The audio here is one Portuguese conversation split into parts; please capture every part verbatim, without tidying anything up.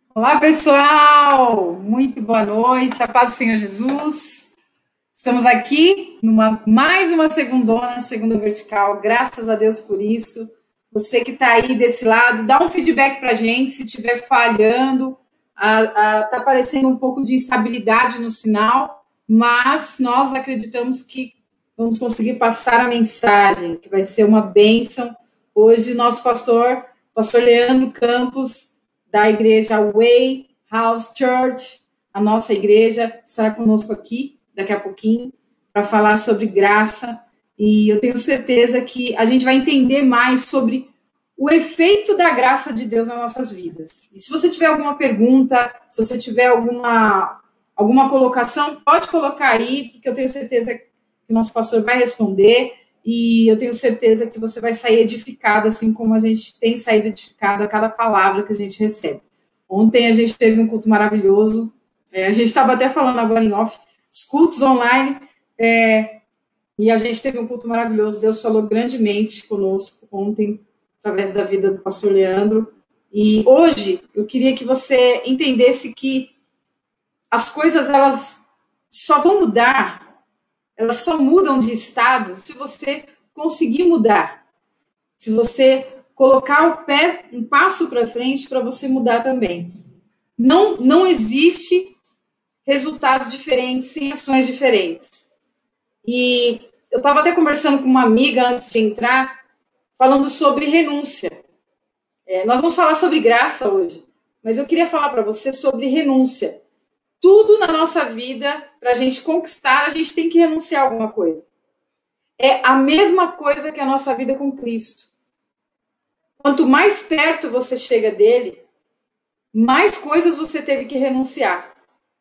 Olá, pessoal! Muito boa noite, a paz do Senhor Jesus. Estamos aqui numa mais uma segundona, segunda vertical. Graças a Deus por isso. Você que está aí desse lado, dá um feedback para a gente se estiver falhando. Está aparecendo um pouco de instabilidade no sinal, mas nós acreditamos que vamos conseguir passar a mensagem, que vai ser uma bênção. Hoje, nosso pastor, pastor Leandro Campos, da igreja Way House Church, a nossa igreja, estará conosco aqui daqui a pouquinho para falar sobre graça, e eu tenho certeza que a gente vai entender mais sobre o efeito da graça de Deus nas nossas vidas. E se você tiver alguma pergunta, se você tiver alguma, alguma colocação, pode colocar aí, porque eu tenho certeza que o nosso pastor vai responder, e eu tenho certeza que você vai sair edificado, assim como a gente tem saído edificado a cada palavra que a gente recebe. Ontem a gente teve um culto maravilhoso, é, a gente estava até falando agora em off, os cultos online, é, e a gente teve um culto maravilhoso. Deus falou grandemente conosco ontem, através da vida do pastor Leandro, e hoje eu queria que você entendesse que as coisas, elas só vão mudar, elas só mudam de estado se você conseguir mudar. Se você colocar o pé um passo para frente para você mudar também. Não, não existe resultados diferentes sem ações diferentes. E eu estava até conversando com uma amiga antes de entrar, falando sobre renúncia. É, nós vamos falar sobre graça hoje, mas eu queria falar para você sobre renúncia. Tudo na nossa vida, para a gente conquistar, a gente tem que renunciar a alguma coisa. É a mesma coisa que a nossa vida com Cristo. Quanto mais perto você chega dele, mais coisas você teve que renunciar.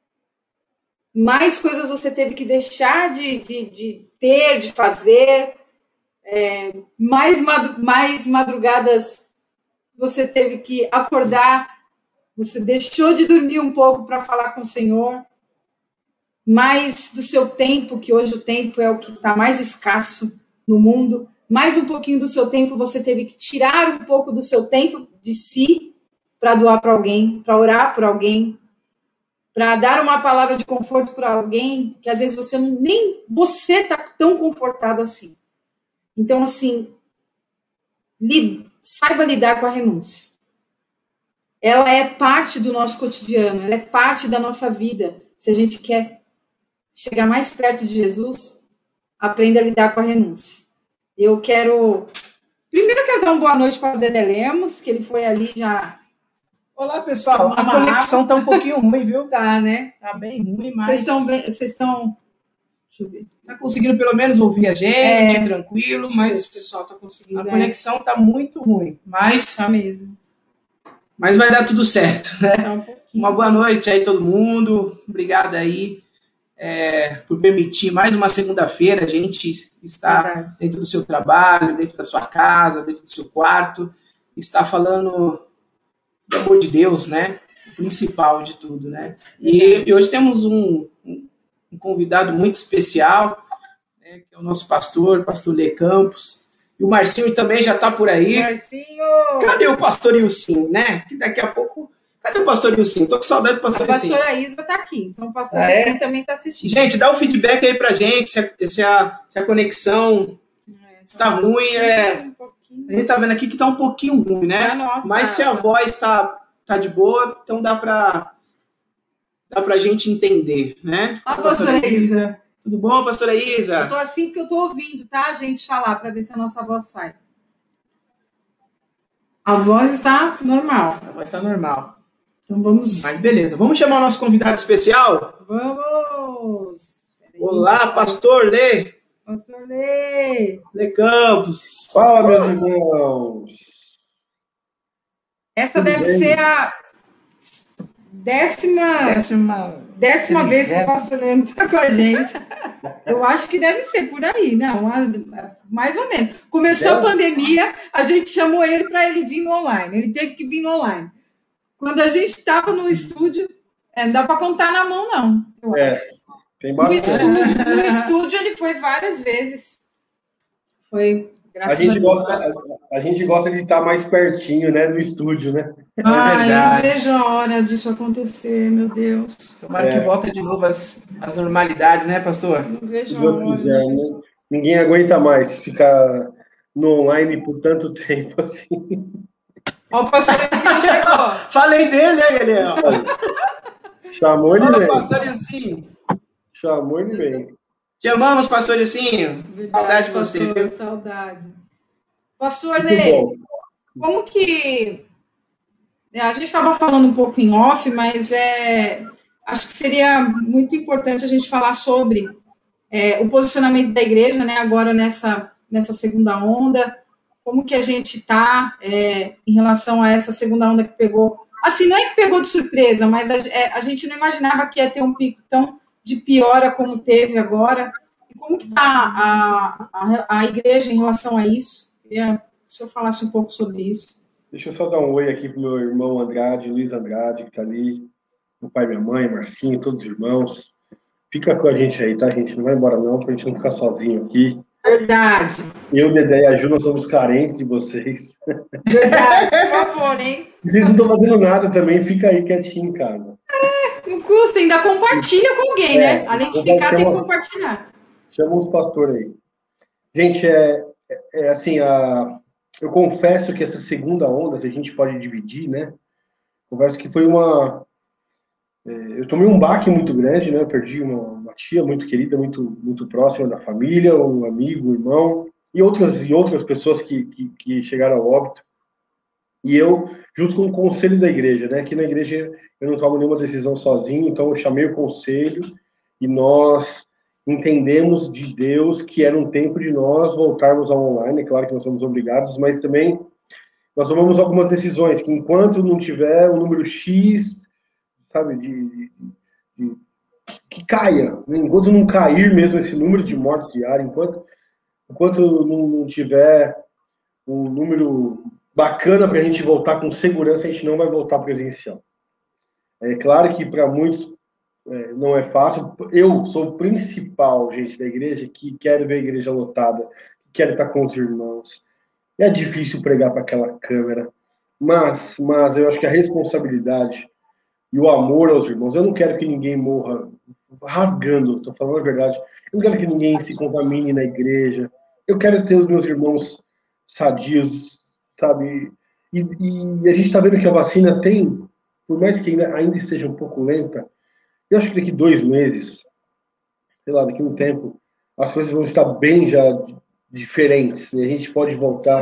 Mais coisas você teve que deixar de, de, de ter, de fazer. É, mais, mais madrugadas você teve que acordar. Você deixou de dormir um pouco para falar com o Senhor. Mais do seu tempo, que hoje o tempo é o que está mais escasso no mundo, mais um pouquinho do seu tempo você teve que tirar um pouco do seu tempo de si para doar para alguém, para orar por alguém, para dar uma palavra de conforto para alguém que às vezes você não, nem você está tão confortado assim. Então, assim, li, saiba lidar com a renúncia. Ela é parte do nosso cotidiano, ela é parte da nossa vida. Se a gente quer chegar mais perto de Jesus, aprenda a lidar com a renúncia. Eu quero... Primeiro eu quero dar uma boa noite para o Dedé Lemos, que ele foi ali já... Olá, pessoal. A conexão tá um pouquinho ruim, viu? Tá, né? Tá bem ruim, mas... Vocês estão bem... Vocês estão... Deixa eu ver. Tá conseguindo pelo menos ouvir a gente, é, tranquilo, mas... O pessoal tá conseguindo... A é. conexão tá muito ruim, mas... Tá mesmo. Mas vai dar tudo certo, né? Tá um uma boa noite aí todo mundo. Obrigado aí é, por permitir mais uma segunda-feira a gente estar Verdade. dentro do seu trabalho, dentro da sua casa, dentro do seu quarto, estar falando do amor de Deus, né? O principal de tudo, né? E, e hoje temos um, um, um convidado muito especial, né, que é o nosso pastor, pastor Lê Campos. E o Marcinho também já está por aí. Marcinho! Cadê o pastor Ilcinho, né? Que daqui a pouco... Cadê o pastor Ilcinho? Tô com saudade do pastor Ilcinho. A pastora Isa está aqui, então o pastor ah, Ilcinho é? também está assistindo. Gente, dá o um feedback aí pra gente, se a, se a, se a conexão é, está um ruim. É... Um a gente tá vendo aqui que tá um pouquinho ruim, né? Nossa, mas se a voz está tá de boa, então dá pra, dá pra gente entender, né? Ó, a pastora, pastora Isa. Isa. Tudo bom, pastora Isa? Eu tô assim porque eu tô ouvindo, tá, a gente falar, para ver se a nossa voz sai. A voz está normal. A voz está normal. Então vamos... Mas beleza, vamos chamar o nosso convidado especial? Vamos! Olá, pastor Lê. Pastor Lê. Lê Campos. Fala, meus irmãos. Essa Tudo deve bem? ser a décima... Décima... Décima vez que o pastor Leandro está com a gente. Eu acho que deve ser por aí, não? Mais ou menos. Começou a pandemia, a gente chamou ele para ele vir no online. Ele teve que vir no online. Quando a gente estava no estúdio, é, não dá para contar na mão, não. Eu é, acho. Tem no, estúdio, no estúdio ele foi várias vezes. Foi A gente, gosta, a, a gente gosta de estar mais pertinho, né, do estúdio, né? Ah, é verdade. Eu vejo a hora disso acontecer, meu Deus. Tomara é. que volte de novo as, as normalidades, né, pastor? Não vejo a hora. Quiser, né? Ninguém aguenta mais ficar no online por tanto tempo assim. Ó, o pastor Ilcinho chegou. Falei dele, né, Gabriel? Chamou ele bem. Pastor Ilcinho. Chamou ele bem. Te amamos, pastor Ilcinho. Saudade de você. Pastor, viu? Saudade. Pastor Ney, como que... A gente estava falando um pouco em off, mas é, acho que seria muito importante a gente falar sobre é, o posicionamento da igreja, né, agora nessa, nessa segunda onda, como que a gente está é, em relação a essa segunda onda que pegou. Assim, não é que pegou de surpresa, mas a, é, a gente não imaginava que ia ter um pico tão de piora como teve agora. E como que está a, a, a igreja em relação a isso? Queria que o senhor falasse um pouco sobre isso. Deixa eu só dar um oi aqui pro meu irmão Andrade, Luiz Andrade, que tá ali, o pai e minha mãe, Marcinho, todos os irmãos. Fica com a gente aí, tá, gente? Não vai embora não, pra gente não ficar sozinho aqui. Verdade. Eu, Dedé e a Ju, nós somos carentes de vocês. Verdade, por favor, hein? Vocês não estão fazendo nada também, fica aí quietinho em casa. É, não custa, ainda compartilha com alguém, é, né? Além de ficar, tem que compartilhar. Chama os pastores aí. Gente, é, é, é assim, a... eu confesso que essa segunda onda, se a gente pode dividir, né? Confesso que foi uma... É, eu tomei um baque muito grande, né? Eu perdi uma, uma tia muito querida, muito, muito próxima da família, um amigo, um irmão, e outras, e outras pessoas que, que, que chegaram ao óbito. E eu, junto com o conselho da igreja, né? Aqui na igreja eu não tomo nenhuma decisão sozinho, então eu chamei o conselho e nós entendemos de Deus que era um tempo de nós voltarmos ao online. É claro que nós somos obrigados, mas também nós tomamos algumas decisões que enquanto não tiver um número X, sabe, de, de, de que caia, né? Enquanto não cair mesmo esse número de mortes diárias, enquanto, enquanto não, não tiver um número bacana para a gente voltar com segurança, a gente não vai voltar presencial. É claro que para muitos é, não é fácil. Eu sou o principal, gente, da igreja, que quero ver a igreja lotada, que quero estar com os irmãos. É difícil pregar para aquela câmera, mas, mas eu acho que a responsabilidade e o amor aos irmãos, eu não quero que ninguém morra rasgando, estou falando a verdade, eu não quero que ninguém se contamine na igreja, eu quero ter os meus irmãos sadios, sabe? E, e a gente está vendo que a vacina tem, por mais que ainda, ainda esteja um pouco lenta, eu acho que daqui dois meses, sei lá, daqui a um tempo, as coisas vão estar bem já diferentes, e a gente pode voltar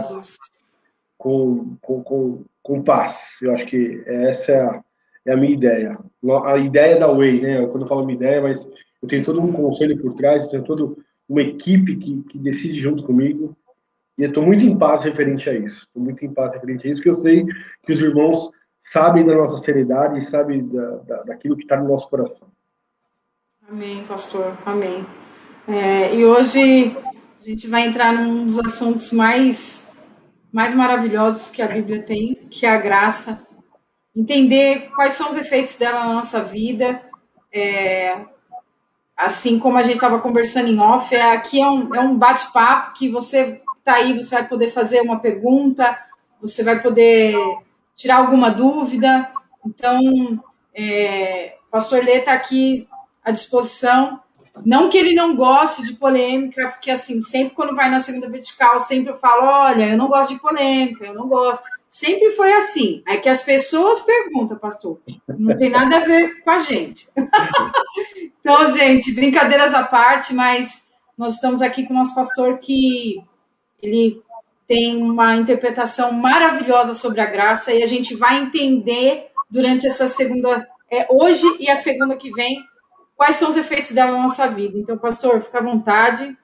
com, com, com, com paz. Eu acho que essa é a, é a minha ideia. A ideia da Way, né? Quando eu falo minha ideia, mas eu tenho todo um conselho por trás, eu tenho toda uma equipe que, que decide junto comigo, e eu estou muito em paz referente a isso. Estou muito em paz referente a isso, porque eu sei que os irmãos sabem da nossa seriedade e sabem da, da, daquilo que está no nosso coração. Amém, pastor. Amém. É, e hoje a gente vai entrar num dos assuntos mais, mais maravilhosos que a Bíblia tem, que é a graça. Entender quais são os efeitos dela na nossa vida. É, assim como a gente estava conversando em off, é, aqui é um, é um bate-papo que você está aí, você vai poder fazer uma pergunta, você vai poder tirar alguma dúvida. Então, é, o pastor Lê está aqui à disposição. Não que ele não goste de polêmica, porque assim, sempre quando vai na segunda vertical, sempre eu falo, olha, eu não gosto de polêmica, eu não gosto. Sempre foi assim. É que as pessoas perguntam, pastor. Não tem nada a ver com a gente. Então, gente, brincadeiras à parte, mas nós estamos aqui com o nosso pastor que ele tem uma interpretação maravilhosa sobre a graça e a gente vai entender durante essa segunda, é, hoje e a segunda que vem, quais são os efeitos dela na nossa vida. Então, pastor, fica à vontade.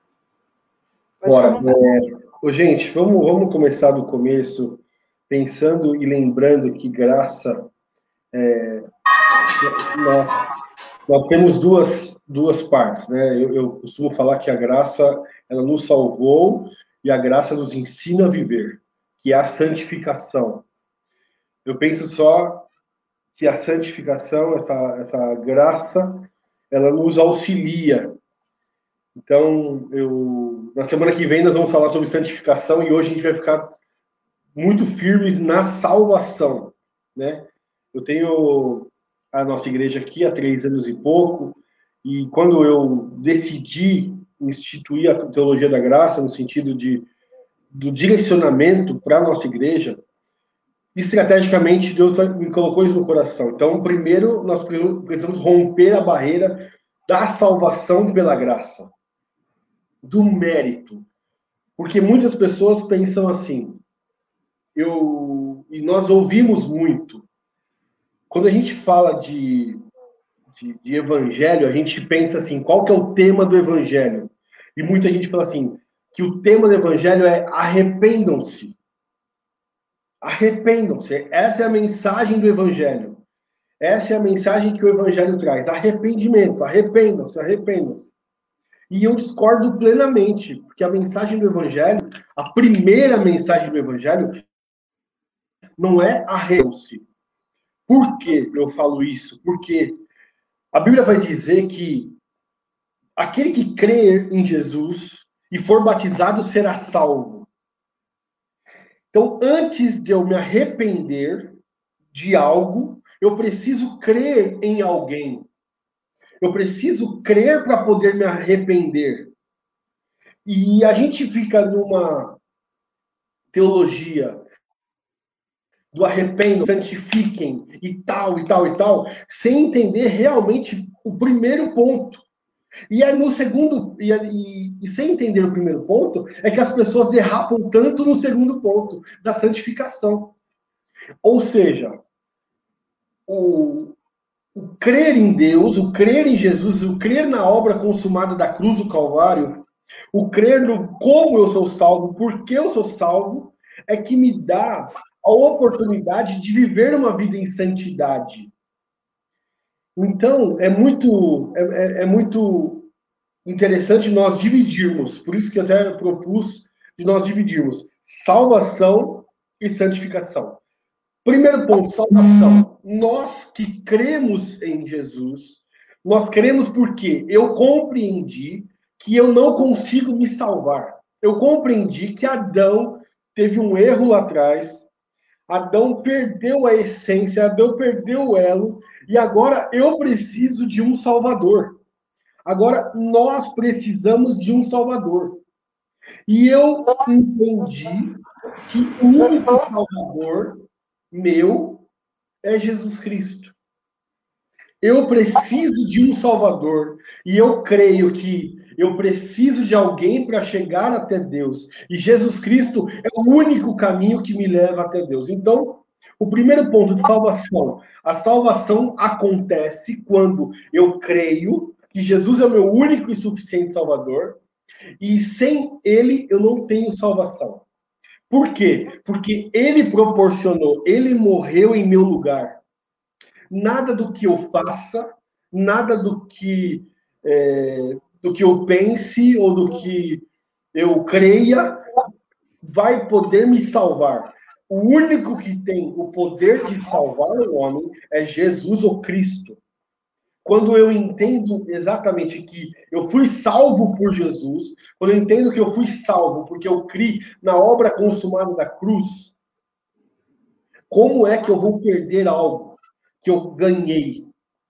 Pode Bora. Ficar à vontade. É, gente, vamos, vamos começar do começo, pensando e lembrando que graça, é, nós, nós temos duas, duas partes, né? Eu, eu costumo falar que a graça, ela nos salvou e a graça nos ensina a viver, que é a santificação. Eu penso só que a santificação, essa, essa graça, ela nos auxilia Então, eu, na semana que vem nós vamos falar sobre santificação e hoje a gente vai ficar muito firmes na salvação, né? Eu tenho a nossa igreja aqui há três anos e pouco, e quando eu decidi instituir a teologia da graça, no sentido de, do direcionamento para a nossa igreja, estrategicamente Deus me colocou isso no coração. Então, primeiro, nós precisamos romper a barreira da salvação pela graça, do mérito. Porque muitas pessoas pensam assim, eu, e nós ouvimos muito, quando a gente fala de, de, de evangelho, a gente pensa assim, qual que é o tema do evangelho? E muita gente fala assim, que o tema do evangelho é arrependam-se. Arrependam-se. Essa é a mensagem do evangelho. Essa é a mensagem que o evangelho traz. Arrependimento. Arrependam-se, arrependam-se. E eu discordo plenamente, porque a mensagem do evangelho, a primeira mensagem do evangelho, não é arrependam-se. Por que eu falo isso? Porque a Bíblia vai dizer que aquele que crer em Jesus e for batizado será salvo. Então, antes de eu me arrepender de algo, eu preciso crer em alguém. Eu preciso crer para poder me arrepender. E a gente fica numa teologia do arrependam, santifiquem e tal, e tal, e tal, sem entender realmente o primeiro ponto. E aí no segundo, e, e, e sem entender o primeiro ponto, é que as pessoas derrapam tanto no segundo ponto, da santificação. Ou seja, o, o crer em Deus, o crer em Jesus, o crer na obra consumada da cruz do Calvário, o crer no como eu sou salvo, por que eu sou salvo, é que me dá a oportunidade de viver uma vida em santidade. Então, é muito, é, é, é muito interessante nós dividirmos, por isso que eu até propus de nós dividirmos salvação e santificação. Primeiro ponto, salvação. Nós que cremos em Jesus, nós cremos porque eu compreendi que eu não consigo me salvar. Eu compreendi que Adão teve um erro lá atrás, Adão perdeu a essência, Adão perdeu o elo, e agora eu preciso de um Salvador. Agora nós precisamos de um Salvador. E eu entendi que o único Salvador meu é Jesus Cristo. Eu preciso de um Salvador, e eu creio que eu preciso de alguém para chegar até Deus. E Jesus Cristo é o único caminho que me leva até Deus. Então, o primeiro ponto de salvação. A salvação acontece quando eu creio que Jesus é o meu único e suficiente Salvador. E sem Ele eu não tenho salvação. Por quê? Porque Ele proporcionou, Ele morreu em meu lugar. Nada do que eu faça, nada do que... É, do que eu pense ou do que eu creia, vai poder me salvar. O único que tem o poder de salvar o homem é Jesus ou Cristo. Quando eu entendo exatamente que eu fui salvo por Jesus, quando eu entendo que eu fui salvo porque eu criei na obra consumada da cruz, como é que eu vou perder algo que eu ganhei?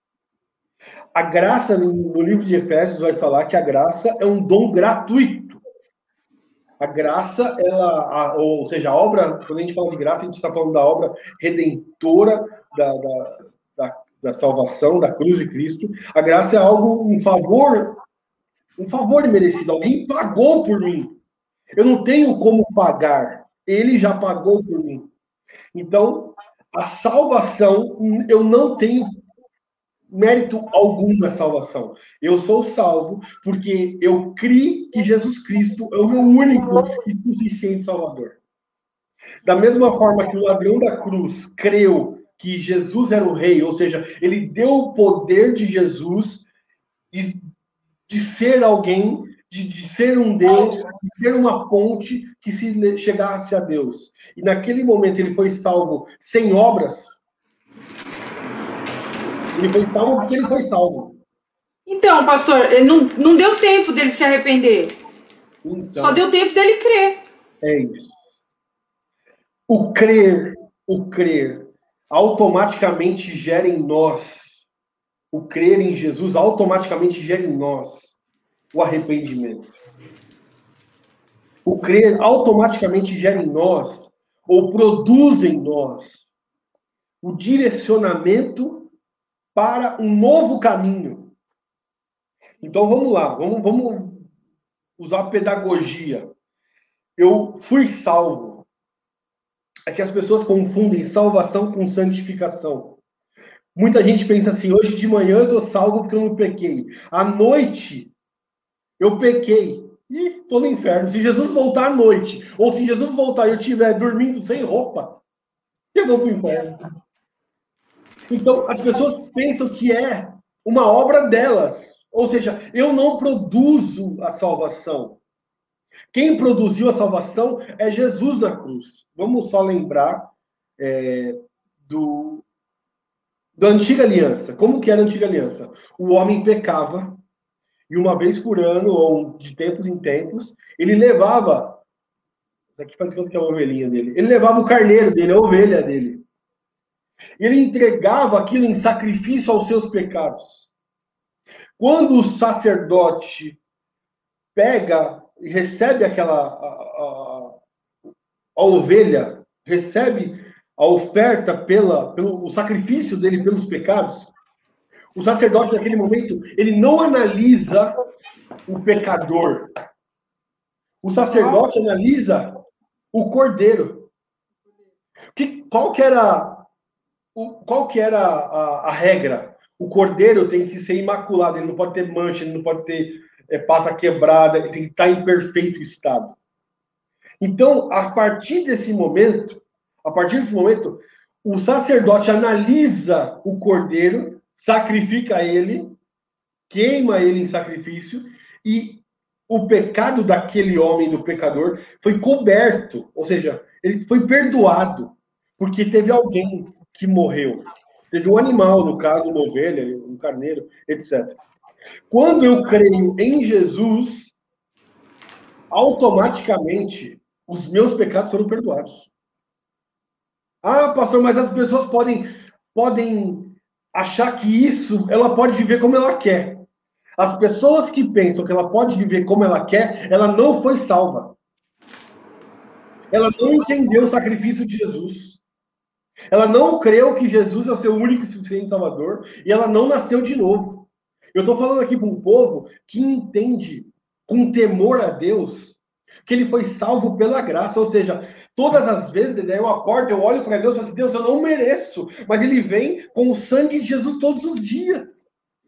A graça, no livro de Efésios, vai falar que a graça é um dom gratuito. A graça, ela, a, ou seja, a obra, quando a gente fala de graça, a gente está falando da obra redentora da, da, da, da salvação, da cruz de Cristo. A graça é algo, um favor, um favor imerecido. Alguém pagou por mim. Eu não tenho como pagar. Ele já pagou por mim. Então, a salvação, eu não tenho mérito algum na salvação. Eu sou salvo porque eu criei que Jesus Cristo é o meu único e suficiente Salvador. Da mesma forma que o ladrão da cruz creu que Jesus era o rei, ou seja, ele deu o poder de Jesus de, de ser alguém, de, de ser um Deus, de ser uma ponte que se chegasse a Deus. E naquele momento ele foi salvo sem obras. Ele foi salvo porque ele foi salvo. Então, pastor, não, não deu tempo dele se arrepender. Então, só deu tempo dele crer. É isso. O crer, o crer, automaticamente gera em nós, o crer em Jesus automaticamente gera em nós o arrependimento. O crer automaticamente gera em nós, ou produz em nós, o direcionamento para um novo caminho. Então vamos lá, vamos, vamos usar a pedagogia. Eu fui salvo. É que as pessoas confundem salvação com santificação. Muita gente pensa assim, hoje de manhã eu estou salvo porque eu não pequei. À noite eu pequei. E estou no inferno. Se Jesus voltar à noite, ou se Jesus voltar e eu estiver dormindo sem roupa, eu vou para o inferno. Então, as pessoas pensam que é uma obra delas. Ou seja, eu não produzo a salvação. Quem produziu a salvação é Jesus na cruz. Vamos só lembrar é, do, da antiga aliança. Como que era a antiga aliança? O homem pecava, e uma vez por ano, ou de tempos em tempos, ele levava, aqui faz conta que é a ovelhinha dele, ele levava o carneiro dele, a ovelha dele. Ele entregava aquilo em sacrifício aos seus pecados. Quando o sacerdote pega e recebe aquela a, a, a ovelha, recebe a oferta pela, pelo o sacrifício dele pelos pecados, o sacerdote naquele momento, ele não analisa o pecador. O sacerdote analisa o cordeiro. Que, qual que era, o, qual que era a, a regra? O cordeiro tem que ser imaculado, ele não pode ter mancha, ele não pode ter é, pata quebrada, ele tem que estar em perfeito estado. Então, a partir desse momento, a partir desse momento, o sacerdote analisa o cordeiro, sacrifica ele, queima ele em sacrifício, e o pecado daquele homem, do pecador, foi coberto, ou seja, ele foi perdoado, porque teve alguém que morreu. Teve um animal, no caso, uma ovelha, um carneiro, etcétera. Quando eu creio em Jesus, automaticamente, os meus pecados foram perdoados. Ah, pastor, mas as pessoas podem, podem achar que isso, ela pode viver como ela quer. As pessoas que pensam que ela pode viver como ela quer, ela não foi salva. Ela não entendeu o sacrifício de Jesus. Ela não creu que Jesus é o seu único e suficiente Salvador, e ela não nasceu de novo. Eu estou falando aqui para um povo que entende, com temor a Deus, que ele foi salvo pela graça, ou seja, todas as vezes, daí eu acordo, eu olho para Deus e falo assim, Deus, eu não mereço, mas ele vem com o sangue de Jesus todos os dias.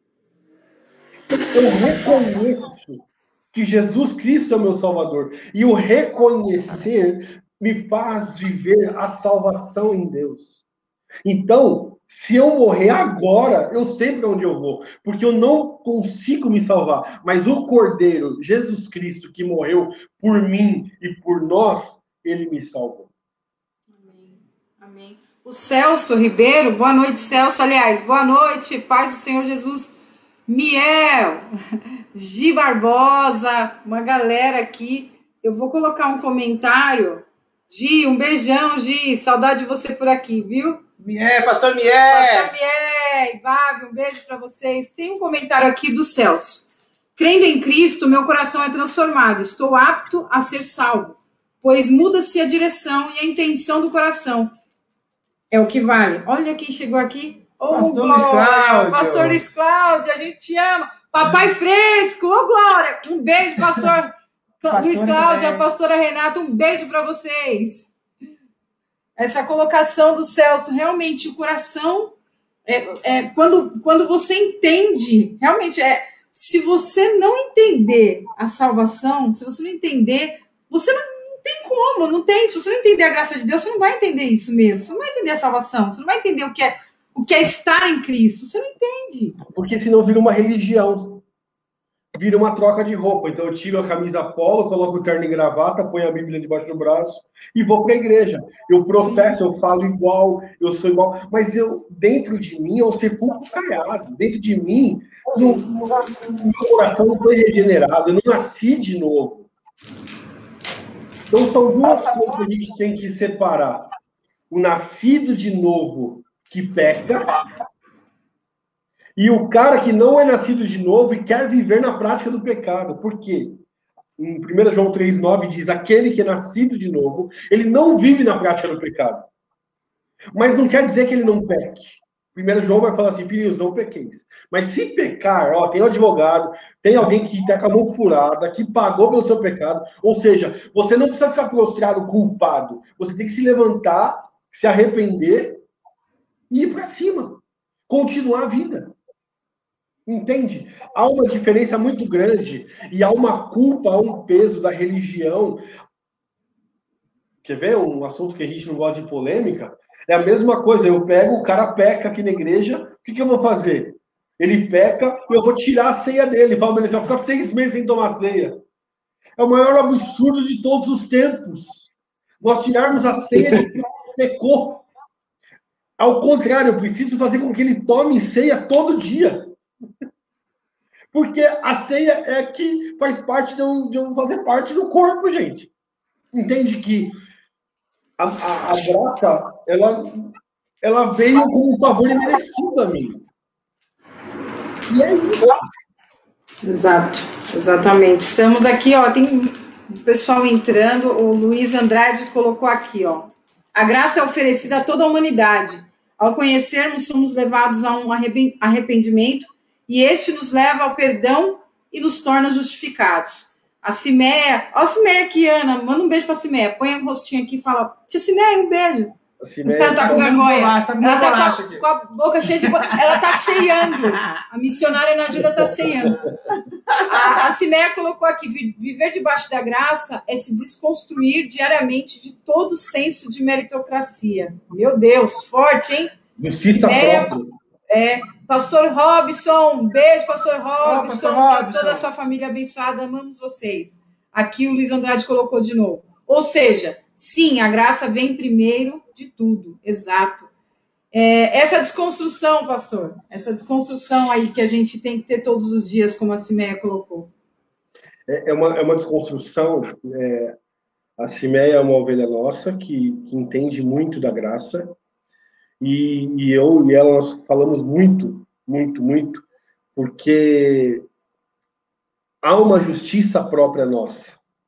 Eu reconheço que Jesus Cristo é meu Salvador, e o reconhecer me faz viver a salvação em Deus. Então, se eu morrer agora, eu sei para onde eu vou, porque eu não consigo me salvar, mas o Cordeiro, Jesus Cristo, que morreu por mim e por nós, ele me salvou. Amém. Amém. O Celso Ribeiro, boa noite, Celso. Aliás, boa noite, paz do Senhor Jesus. Miel, Gi Barbosa, uma galera aqui. Eu vou colocar um comentário. Gi, um beijão, Gi. Saudade de você por aqui, viu? Miel, pastor Miel. Pastor Miel, Vave, um beijo para vocês. Tem um comentário aqui do Celso. Crendo em Cristo, meu coração é transformado. Estou apto a ser salvo, pois muda-se a direção e a intenção do coração. É o que vale. Olha quem chegou aqui. Oh, Pastor Luiz Cláudio. Pastor Luiz Cláudio, a gente te ama. Papai Fresco, ô oh, Glória. Um beijo, pastor Luiz Cláudio, a pastora Renata, um beijo para vocês. Essa colocação do Celso, realmente o coração, é, é, quando, quando você entende, realmente, é, se você não entender a salvação, se você não entender, você não, não tem como, não tem. Se você não entender a graça de Deus, você não vai entender isso mesmo, você não vai entender a salvação, você não vai entender o que é o que é estar em Cristo, você não entende. Porque senão vira uma religião. vira uma troca de roupa. Então eu tiro a camisa polo, coloco o terno e gravata, ponho a Bíblia debaixo do braço e vou para a igreja. Eu professo, eu falo igual, eu sou igual, mas eu, dentro de mim, é um sepulcro caiado. Dentro de mim, no, no, meu coração não foi regenerado, eu não nasci de novo. Então são duas coisas que a gente tem que separar. O nascido de novo que peca e o cara que não é nascido de novo e quer viver na prática do pecado. Por quê? Em primeiro João três, nove diz, aquele que é nascido de novo, ele não vive na prática do pecado. Mas não quer dizer que ele não peque. primeiro João vai falar assim, filhos, não pequeis. Mas se pecar, ó, tem um advogado, tem alguém que está com a mão furada, que pagou pelo seu pecado. Ou seja, você não precisa ficar prostrado, culpado. Você tem que se levantar, se arrepender e ir para cima. Continuar a vida. Entende? Há uma diferença muito grande e há uma culpa, há um peso da religião. Quer ver um assunto que a gente não gosta de polêmica? É a mesma coisa, eu pego, o cara peca aqui na igreja, o que, que eu vou fazer? Ele peca e eu vou tirar a ceia dele. Fala, ele vai ficar seis meses sem tomar ceia. É o maior absurdo de todos os tempos. Nós tirarmos a ceia de quem pecou. Ao contrário, eu preciso fazer com que ele tome ceia todo dia. Porque a ceia é que faz parte de um, de um fazer parte do corpo, gente. Entende que a, a, a graça, ela, ela veio como um favor imerecido a mim. E é isso. Exato, exatamente. Estamos aqui, ó, tem o pessoal entrando, o Luiz Andrade colocou aqui, ó. A graça é oferecida a toda a humanidade. Ao conhecermos, somos levados a um arrependimento e este nos leva ao perdão e nos torna justificados. A Cimeia, ó a Cimeia aqui, Ana, manda um beijo pra Cimeia, põe um rostinho aqui e fala, tia Cimeia, um beijo. A Cimeia ela tá com vergonha, bolacha, tá com ela tá bolacha com, aqui. com a boca cheia de bolacha, ela tá ceiando, a missionária na Júlia tá ceiando. A, a Cimeia colocou aqui, viver debaixo da graça é se desconstruir diariamente de todo senso de meritocracia. Meu Deus, forte, hein? Justiça Cimeia, própria. É, Pastor Robson, um beijo, Pastor Robson, oh, Pastor Robson. Toda a sua família abençoada, amamos vocês. Aqui o Luiz Andrade colocou de novo. Ou seja, sim, a graça vem primeiro de tudo, exato. É, essa desconstrução, pastor, essa desconstrução aí que a gente tem que ter todos os dias, como a Cimeia colocou. É, é, uma, é uma desconstrução. É, a Cimeia é uma ovelha nossa que, que entende muito da graça. E, e eu e ela nós falamos muito, muito, muito, porque há uma justiça própria nossa.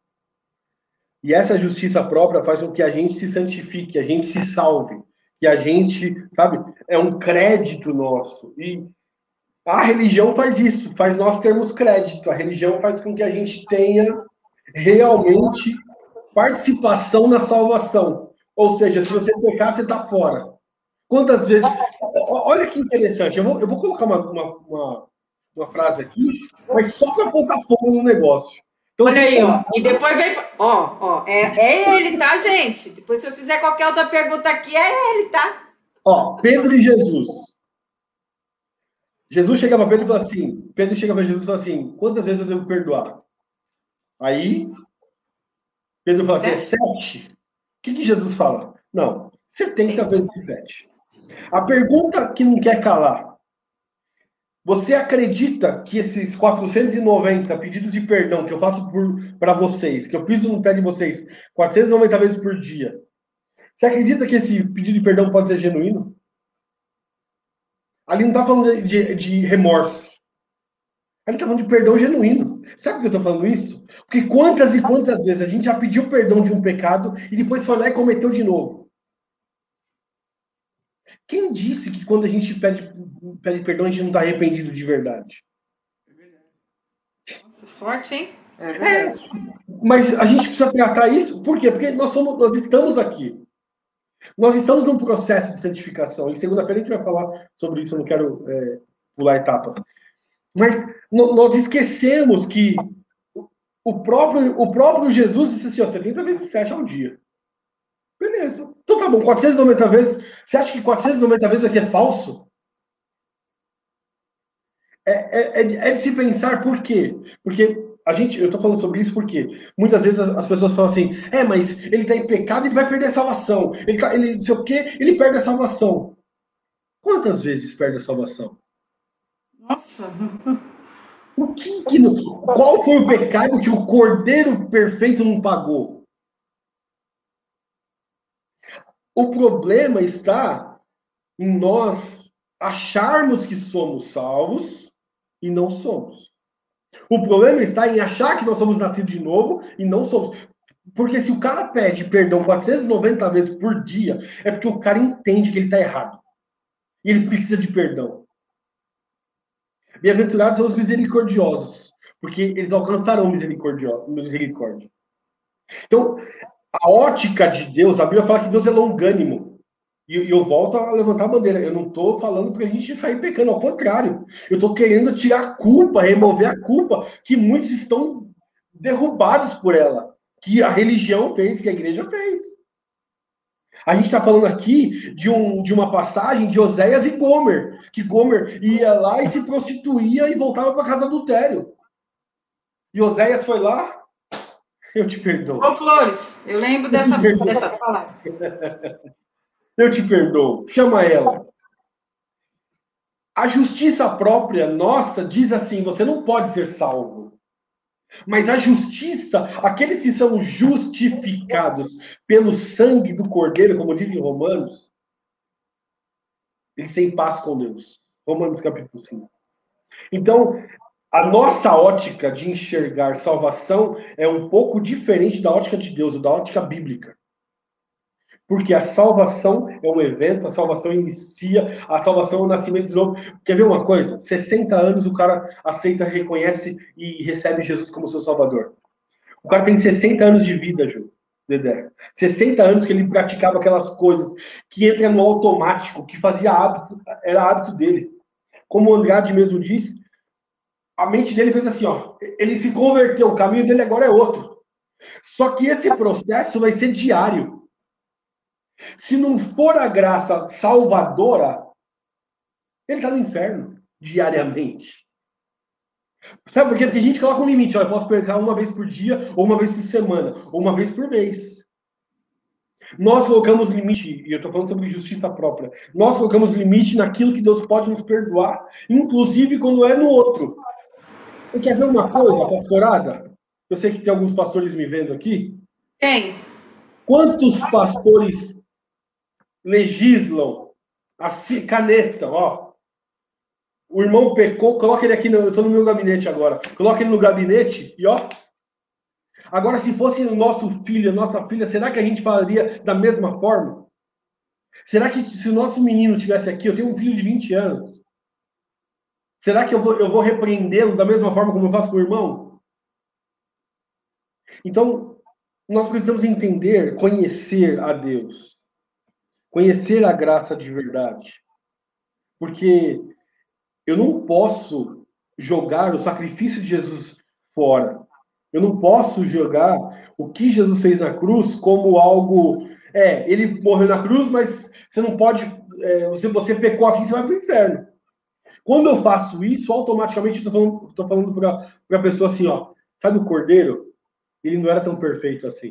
E essa justiça própria faz com que a gente se santifique, que a gente se salve, que a gente, sabe, é um crédito nosso. E a religião faz isso, faz nós termos crédito. A religião faz com que a gente tenha realmente participação na salvação. Ou seja, se você pecar, você está fora. Quantas vezes... Olha que interessante. Eu vou, eu vou colocar uma, uma, uma, uma frase aqui, mas só para colocar fogo no negócio. Então, olha aí, ó. E depois vem... Ó, ó. É, é ele, tá, gente? Depois, se eu fizer qualquer outra pergunta aqui, é ele, tá? Ó, Pedro e Jesus. Jesus chega para Pedro e fala assim... Pedro chega para Jesus e fala assim, quantas vezes eu devo perdoar? Aí, Pedro fala assim, é sete. O que, que Jesus fala? Não, setenta vezes sete. A pergunta que não quer calar. Você acredita que esses quatrocentos e noventa pedidos de perdão que eu faço para vocês, que eu piso no pé de vocês quatrocentas e noventa vezes por dia, você acredita que esse pedido de perdão pode ser genuíno? Ali não está falando de, de remorso. Ali está falando de perdão genuíno. Sabe por que eu estou falando isso? Porque quantas e quantas vezes a gente já pediu perdão de um pecado e depois foi lá e cometeu de novo? Quem disse que quando a gente pede, pede perdão, a gente não está arrependido de verdade? É verdade. Nossa, forte, hein? É verdade. É, mas a gente precisa tratar isso, por quê? Porque nós, somos, nós estamos aqui. Nós estamos num processo de santificação. Em segunda-feira a gente vai falar sobre isso, eu não quero é, pular etapas. Mas no, nós esquecemos que o próprio, o próprio Jesus disse assim, ó, setenta vezes sete ao dia. Beleza. Então tá bom, quatrocentas e noventa vezes. Você acha que quatrocentas e noventa vezes vai ser falso? é, é, é de se pensar por quê? Porque a gente, eu estou falando sobre isso porque muitas vezes as, as pessoas falam assim, é, mas ele está em pecado, ele vai perder a salvação. Ele, tá, ele não sei o quê, ele perde a salvação. Quantas vezes perde a salvação? Nossa! O que, que não, qual foi o pecado que o Cordeiro Perfeito não pagou? O problema está em nós acharmos que somos salvos e não somos. O problema está em achar que nós somos nascidos de novo e não somos. Porque se o cara pede perdão quatrocentas e noventa vezes por dia, é porque o cara entende que ele está errado. E ele precisa de perdão. Bem-aventurados são os misericordiosos, porque eles alcançarão misericórdia. Então, a ótica de Deus, a Bíblia fala que Deus é longânimo. E eu volto a levantar a bandeira. Eu não estou falando para a gente sair pecando, ao contrário. Eu estou querendo tirar a culpa, remover a culpa que muitos estão derrubados por ela. Que a religião fez, que a igreja fez. A gente está falando aqui de, um, de uma passagem de Oséias e Gomer. Que Gomer ia lá e se prostituía e voltava para casa do adultério. E Oséias foi lá, eu te perdoo. Ô, Flores, eu lembro dessa, dessa palavra. Eu te perdoo. Chama ela. A justiça própria nossa diz assim, você não pode ser salvo. Mas a justiça, aqueles que são justificados pelo sangue do Cordeiro, como diz em Romanos, eles têm paz com Deus. Romanos capítulo cinco. Então, a nossa ótica de enxergar salvação é um pouco diferente da ótica de Deus, da ótica bíblica. Porque a salvação é um evento, a salvação inicia, a salvação é o nascimento de novo. Quer ver uma coisa? sessenta anos o cara aceita, reconhece e recebe Jesus como seu salvador. O cara tem sessenta anos de vida, Ju, Dedé. sessenta anos que ele praticava aquelas coisas que entra no automático, que fazia hábito, era hábito dele. Como o Andrade mesmo disse, a mente dele fez assim, ó, ele se converteu, o caminho dele agora é outro. Só que esse processo vai ser diário. Se não for a graça salvadora, ele está no inferno, diariamente. Sabe por quê? Porque a gente coloca um limite. Ó, eu posso pecar uma vez por dia, ou uma vez por semana, ou uma vez por mês. Nós colocamos limite, e eu estou falando sobre justiça própria, nós colocamos limite naquilo que Deus pode nos perdoar, inclusive quando é no outro. Você quer ver uma coisa, pastorada? Eu sei que tem alguns pastores me vendo aqui. Tem. Quantos pastores legislam, assim, caneta, ó. O irmão pecou, coloca ele aqui, no, eu estou no meu gabinete agora, coloca ele no gabinete e ó. Agora, se fosse o nosso filho, a nossa filha, será que a gente falaria da mesma forma? Será que se o nosso menino estivesse aqui, eu tenho um filho de vinte anos, será que eu vou, eu vou repreendê-lo da mesma forma como eu faço com o irmão? Então, nós precisamos entender, conhecer a Deus. Conhecer a graça de verdade. Porque eu não posso jogar o sacrifício de Jesus fora. Eu não posso jogar o que Jesus fez na cruz como algo... É, ele morreu na cruz, mas você não pode... É, você, você pecou assim, você vai para o inferno. Quando eu faço isso, automaticamente eu estou falando, falando para a pessoa assim, ó, sabe o Cordeiro? Ele não era tão perfeito assim.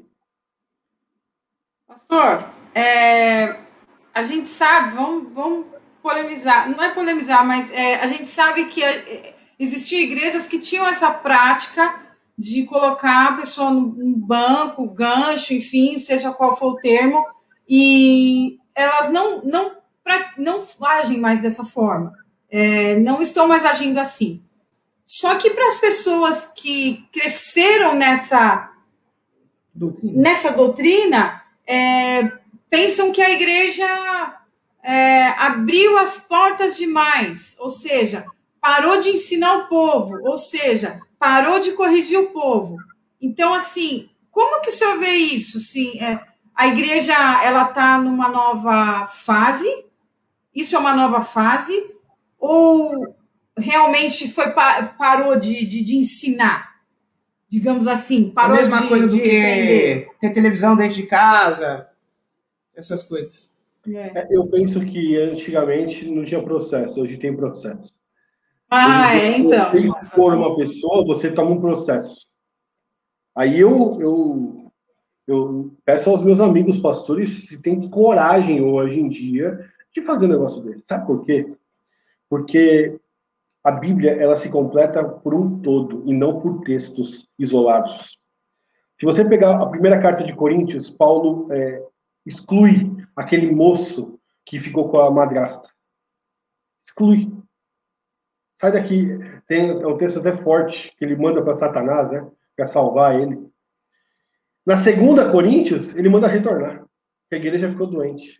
Pastor, é... a gente sabe, vamos, vamos polemizar, não é polemizar, mas é, a gente sabe que é, existiam igrejas que tinham essa prática de colocar a pessoa num banco, gancho, enfim, seja qual for o termo, e elas não, não, pra, não agem mais dessa forma, é, não estão mais agindo assim. Só que para as pessoas que cresceram nessa doutrina, nessa doutrina é, pensam que a igreja é, abriu as portas demais, ou seja, parou de ensinar o povo, ou seja, parou de corrigir o povo. Então, assim, como que o senhor vê isso? Sim, é, a igreja ela está numa nova fase? Isso é uma nova fase? Ou realmente foi parou de, de, de ensinar? Digamos assim, parou de... A mesma de, coisa do de que entender. ter televisão dentro de casa, essas coisas. É. Eu penso que antigamente não tinha processo, hoje tem processo. Ah, é, então. Se você for uma pessoa, você toma um processo. Aí eu, eu, eu peço aos meus amigos pastores se tem coragem hoje em dia de fazer um negócio desse. Sabe por quê? Porque a Bíblia, ela se completa por um todo e não por textos isolados. Se você pegar a primeira carta de Coríntios, Paulo é, exclui aquele moço que ficou com a madrasta. Exclui. Sai daqui. Tem um texto até forte que ele manda para Satanás, né? Para salvar ele. Na segunda Coríntios, ele manda retornar. Porque a igreja ficou doente.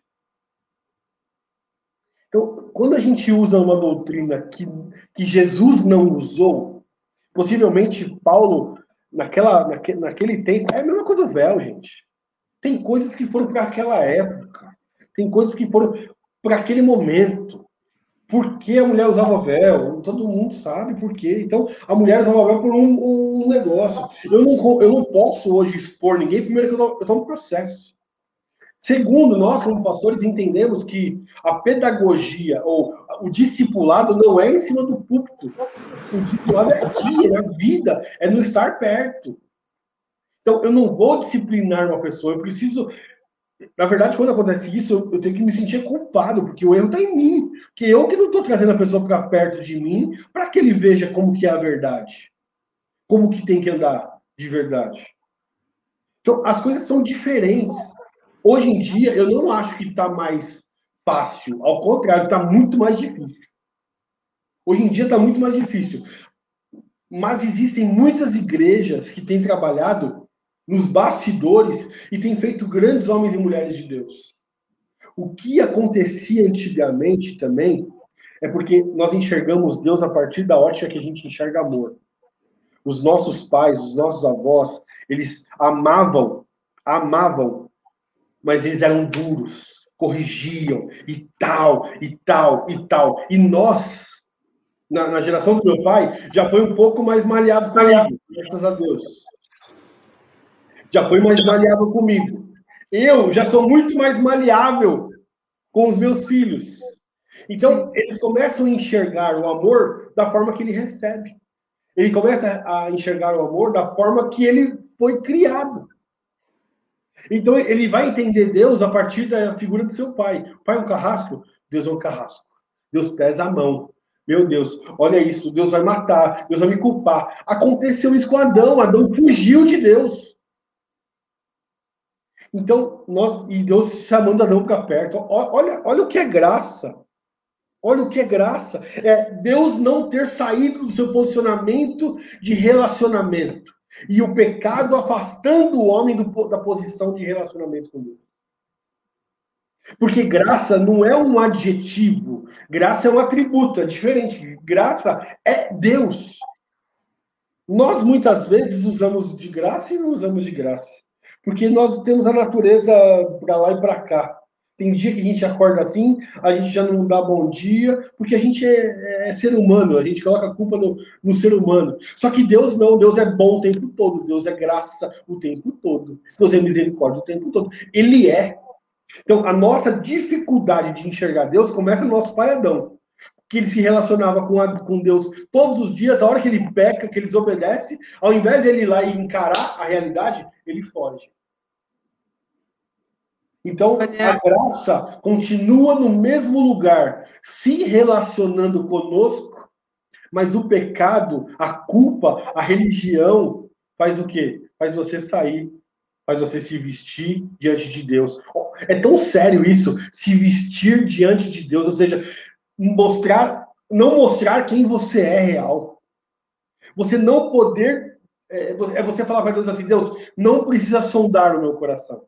Então, quando a gente usa uma doutrina que, que Jesus não usou, possivelmente Paulo, naquela, naque, naquele tempo, é a mesma coisa do véu, gente. Tem coisas que foram para aquela época. Tem coisas que foram para aquele momento. Por que a mulher usava véu? Todo mundo sabe por quê. Então, a mulher usava véu por um, um negócio. Eu não, eu não posso hoje expor ninguém, primeiro que eu estou no processo. Segundo, nós, como pastores, entendemos que a pedagogia ou o discipulado não é em cima do púlpito. O discipulado é aqui, é na vida, é no estar perto. Então, eu não vou disciplinar uma pessoa, eu preciso... Na verdade, quando acontece isso, eu tenho que me sentir culpado, porque o erro está em mim. Porque eu que não estou trazendo a pessoa para perto de mim, para que ele veja como que é a verdade. Como que tem que andar de verdade. Então, as coisas são diferentes. Hoje em dia, eu não acho que está mais fácil. Ao contrário, está muito mais difícil. Hoje em dia está muito mais difícil. Mas existem muitas igrejas que têm trabalhado nos bastidores e têm feito grandes homens e mulheres de Deus. O que acontecia antigamente também é porque nós enxergamos Deus a partir da ótica que a gente enxerga amor. Os nossos pais, os nossos avós, eles amavam, amavam, mas eles eram duros, corrigiam, e tal, e tal, e tal. E nós, na, na geração do meu pai, já foi um pouco mais maleável comigo, graças a Deus. Já foi mais maleável comigo. Eu já sou muito mais maleável com os meus filhos. Então, eles começam a enxergar o amor da forma que ele recebe. Ele começa a enxergar o amor da forma que ele foi criado. Então, ele vai entender Deus a partir da figura do seu pai. O pai é um carrasco? Deus é um carrasco. Deus pesa a mão. Meu Deus, olha isso. Deus vai matar. Deus vai me culpar. Aconteceu isso com Adão. Adão fugiu de Deus. Então, nós, e Deus chamando Adão para perto. Olha, olha o que é graça. Olha o que é graça. É Deus não ter saído do seu posicionamento de relacionamento. E o pecado afastando o homem do, da posição de relacionamento com Deus. Porque graça não é um adjetivo. Graça é um atributo, é diferente. Graça é Deus. Nós, muitas vezes, usamos de graça e não usamos de graça. Porque nós temos a natureza para lá e para cá. Tem dia que a gente acorda assim, a gente já não dá bom dia, porque a gente é, é ser humano, a gente coloca a culpa no, no ser humano. Só que Deus não, Deus é bom o tempo todo, Deus é graça o tempo todo, Deus é misericórdia o tempo todo. Ele é. Então, a nossa dificuldade de enxergar Deus começa no nosso pai Adão, que ele se relacionava com, a, com Deus todos os dias, a hora que ele peca, que ele desobedece, ao invés de ele ir lá e encarar a realidade, ele foge. Então, a graça continua no mesmo lugar, se relacionando conosco, mas o pecado, a culpa, a religião, faz o quê? Faz você sair, faz você se vestir diante de Deus. É tão sério isso, se vestir diante de Deus, ou seja, mostrar, não mostrar quem você é real. Você não poder, é você falar para Deus assim, Deus, não precisa sondar o meu coração.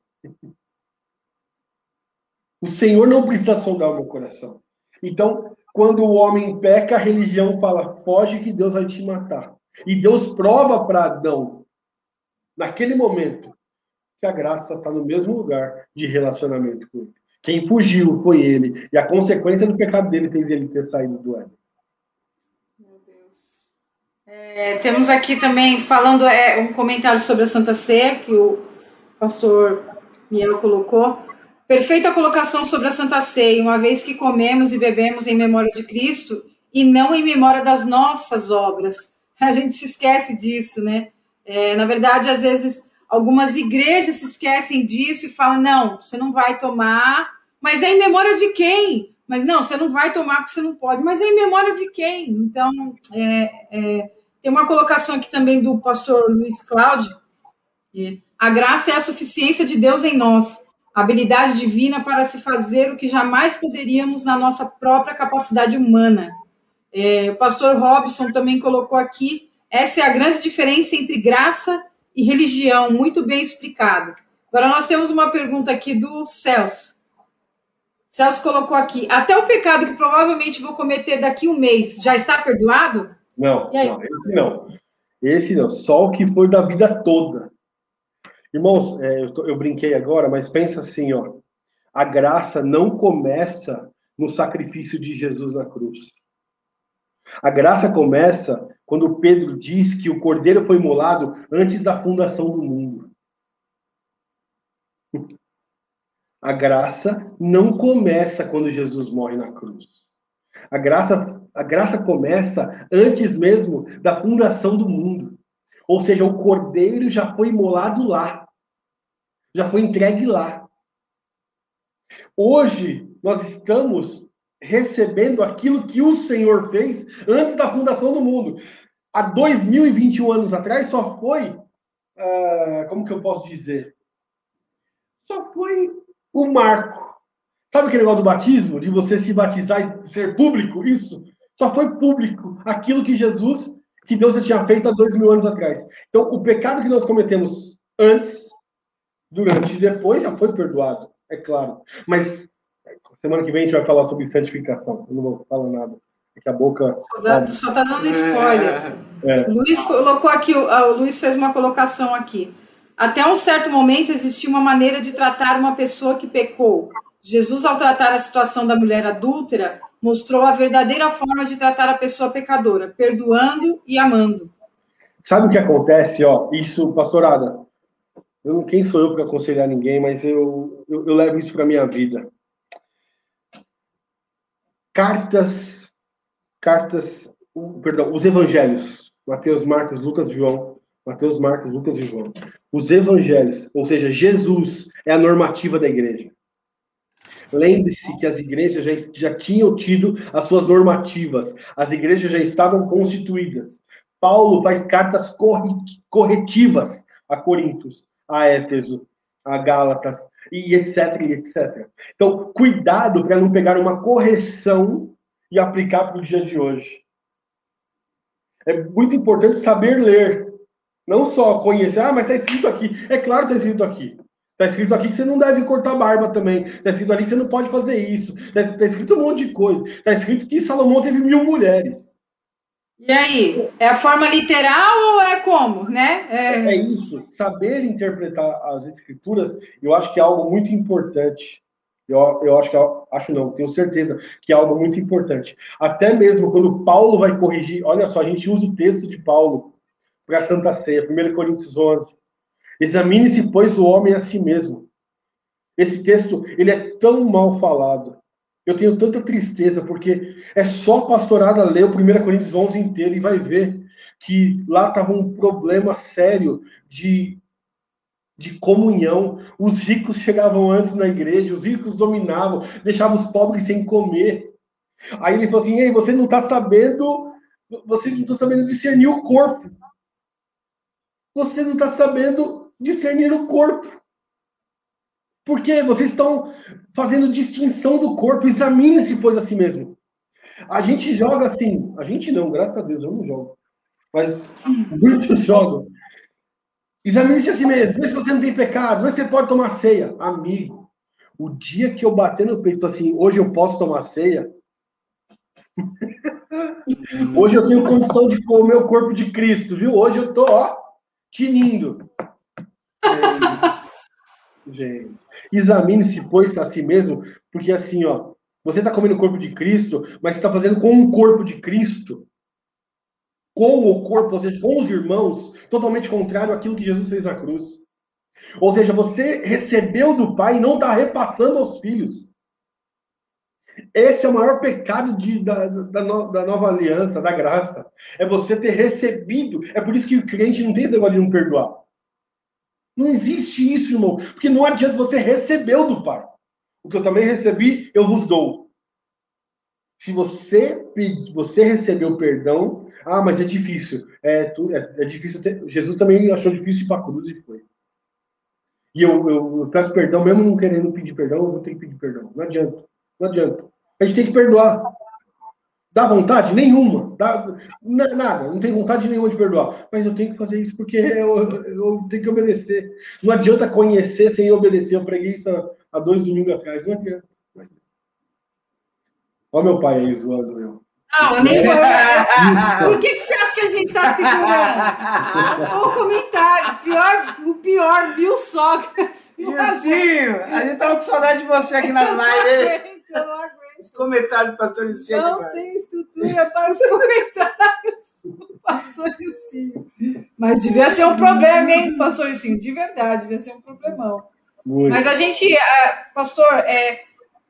O Senhor não precisa sondar o meu coração. Então, quando o homem peca, a religião fala, foge que Deus vai te matar. E Deus prova para Adão, naquele momento, que a graça está no mesmo lugar de relacionamento com ele. Quem fugiu foi ele. E a consequência do pecado dele fez ele ter saído do Éden. Meu Deus. É, temos aqui também, falando é, um comentário sobre a Santa Ceia, que o pastor Miel colocou. Perfeita colocação sobre a Santa Ceia, uma vez que comemos e bebemos em memória de Cristo, e não em memória das nossas obras. A gente se esquece disso, né? É, na verdade, às vezes, algumas igrejas se esquecem disso e falam, não, você não vai tomar, mas é em memória de quem? Mas não, você não vai tomar porque você não pode, mas é em memória de quem? Então, é, é, tem uma colocação aqui também do pastor Luiz Cláudio, é, a graça é a suficiência de Deus em nós, a habilidade divina para se fazer o que jamais poderíamos na nossa própria capacidade humana. É, o pastor Robson também colocou aqui, essa é a grande diferença entre graça e religião, muito bem explicado. Agora nós temos uma pergunta aqui do Celso. Celso colocou aqui, até o pecado que provavelmente vou cometer daqui a um mês, já está perdoado? Não, não, esse não. Esse não, só o que foi da vida toda. Irmãos, é, eu, tô, eu brinquei agora, mas pensa assim, ó, a graça não começa no sacrifício de Jesus na cruz. A graça começa quando Pedro diz que o cordeiro foi imolado antes da fundação do mundo. A graça não começa quando Jesus morre na cruz. A graça, a graça começa antes mesmo da fundação do mundo. Ou seja, o cordeiro já foi imolado lá. Já foi entregue lá. Hoje, nós estamos recebendo aquilo que o Senhor fez antes da fundação do mundo. Há dois mil e vinte e um anos atrás, só foi... Uh, como que eu posso dizer? Só foi o marco. Sabe aquele negócio do batismo? De você se batizar e ser público? Isso. Só foi público. Aquilo que Jesus, que Deus já tinha feito há dois mil anos atrás. Então, o pecado que nós cometemos antes, durante e depois, já foi perdoado. É claro. Mas, semana que vem a gente vai falar sobre santificação. Eu não vou falar nada. Daqui a boca... Só está dando spoiler. É. O Luiz colocou aqui, o Luiz fez uma colocação aqui. Até um certo momento existia uma maneira de tratar uma pessoa que pecou. Jesus, ao tratar a situação da mulher adúltera, mostrou a verdadeira forma de tratar a pessoa pecadora, perdoando e amando. Sabe o que acontece? Ó, isso, pastorada, eu, quem sou eu para aconselhar ninguém, mas eu, eu, eu levo isso para a minha vida. Cartas, cartas, perdão, os evangelhos, Mateus, Marcos, Lucas e João, Mateus, Marcos, Lucas e João. Os evangelhos, ou seja, Jesus é a normativa da igreja. Lembre-se que as igrejas já, já tinham tido as suas normativas. As igrejas já estavam constituídas. Paulo faz cartas corretivas a Coríntios, a Éfeso, a Gálatas, e etc, e etcétera. Então, cuidado para não pegar uma correção e aplicar para o dia de hoje. É muito importante saber ler. Não só conhecer, ah, mas está escrito aqui. É claro que está escrito aqui. Está escrito aqui que você não deve cortar barba também. Está escrito ali que você não pode fazer isso. Está tá escrito um monte de coisa. Está escrito que Salomão teve mil mulheres. E aí? É a forma literal ou é como, né? É, é isso. Saber interpretar as escrituras, eu acho que é algo muito importante. Eu, eu acho que, acho não, tenho certeza que é algo muito importante. Até mesmo quando Paulo vai corrigir, olha só, a gente usa o texto de Paulo para a Santa Ceia, primeira Coríntios onze. Examine-se, pois, o homem a si mesmo. Esse texto, ele é tão mal falado. Eu tenho tanta tristeza, porque é só a pastorada ler o primeira Coríntios onze inteiro e vai ver que lá estava um problema sério de, de comunhão. Os ricos chegavam antes na igreja, os ricos dominavam, deixavam os pobres sem comer. Aí ele falou assim, ei, você não está sabendo, vocês não estão sabendo discernir o corpo. Você não está sabendo discernir o corpo. Porque vocês estão fazendo distinção do corpo. Examine-se, pois, a si mesmo. A gente joga assim. A gente não, graças a Deus, eu não jogo. Mas muitos jogam. Examine-se a si mesmo. Vê se você não tem pecado. Vê se você pode tomar ceia. Amigo, o dia que eu bater no peito assim, hoje eu posso tomar ceia. Hoje eu tenho condição de comer o corpo de Cristo, viu? Hoje eu tô, ó, tinindo. Gente, examine-se, pois, a si mesmo, porque assim, ó, você está comendo o corpo de Cristo, mas você está fazendo com o corpo de Cristo, com o corpo, ou seja, com os irmãos, totalmente contrário àquilo que Jesus fez na cruz. Ou seja, você recebeu do Pai e não está repassando aos filhos. Esse é o maior pecado de, da, da, no, da nova aliança, da graça. É você ter recebido. É por isso que o crente não tem esse negócio de não perdoar. Não existe isso, irmão. Porque não adianta, você recebeu do Pai. O que eu também recebi, eu vos dou. Se você, você recebeu perdão, ah, mas é difícil. É, tu, é, é difícil ter, Jesus também achou difícil ir para a cruz e foi. E eu, eu, eu peço perdão, mesmo não querendo pedir perdão, eu vou ter que pedir perdão. Não adianta. Não adianta. A gente tem que perdoar. Dá vontade? Nenhuma. Dá, nada. Não tem vontade nenhuma de perdoar. Mas eu tenho que fazer isso porque eu, eu tenho que obedecer. Não adianta conhecer sem obedecer. Eu preguei isso há, há dois domingos atrás. Não adianta. Olha meu pai aí zoando eu. Não, nem vou. Por que, que você acha que a gente está segurando? Vou comentar. Pior, o pior, mil sogras. E assim, a gente tava com saudade de você aqui nas lives. Eu não aguento. Os comentários do pastor Lucinho. Não cara. Tem estrutura para os comentários do pastor Lucinho. Mas devia ser um problema, hein, pastor Lucinho? De verdade, devia ser um problemão. Muito. Mas a gente, pastor, é,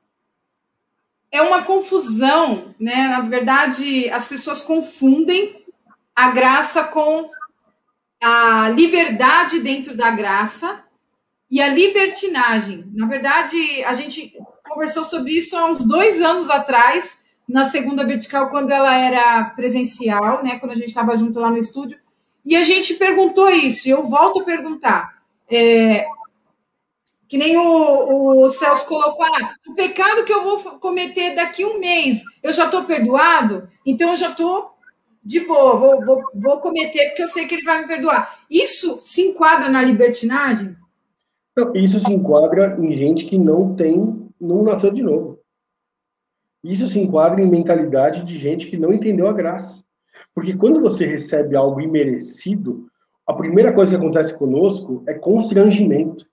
é uma confusão, né? Na verdade, as pessoas confundem a graça com a liberdade dentro da graça e a libertinagem. Na verdade, a gente conversou sobre isso há uns dois anos atrás, na segunda vertical, quando ela era presencial, né? Quando a gente estava junto lá no estúdio, e a gente perguntou isso, e eu volto a perguntar. É, que nem o, o Celso colocou, ah, o pecado que eu vou cometer daqui a um mês, eu já estou perdoado, então eu já estou de boa, vou, vou, vou cometer porque eu sei que ele vai me perdoar. Isso se enquadra na libertinagem? Isso se enquadra em gente que não tem, não nasceu de novo. Isso se enquadra em mentalidade de gente que não entendeu a graça. Porque quando você recebe algo imerecido, a primeira coisa que acontece conosco é constrangimento.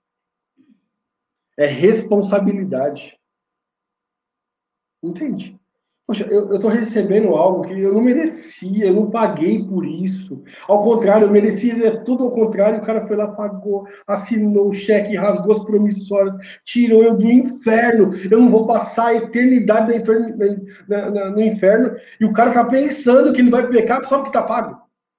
É responsabilidade. Entende? Poxa, eu estou recebendo algo que eu não merecia, eu não paguei por isso. Ao contrário, eu merecia tudo ao contrário. O cara foi lá, pagou, assinou o cheque, rasgou as promissórias, tirou eu do inferno. Eu não vou passar a eternidade no inferno, na, na, no inferno. E o cara está pensando que ele vai pecar só porque está pago.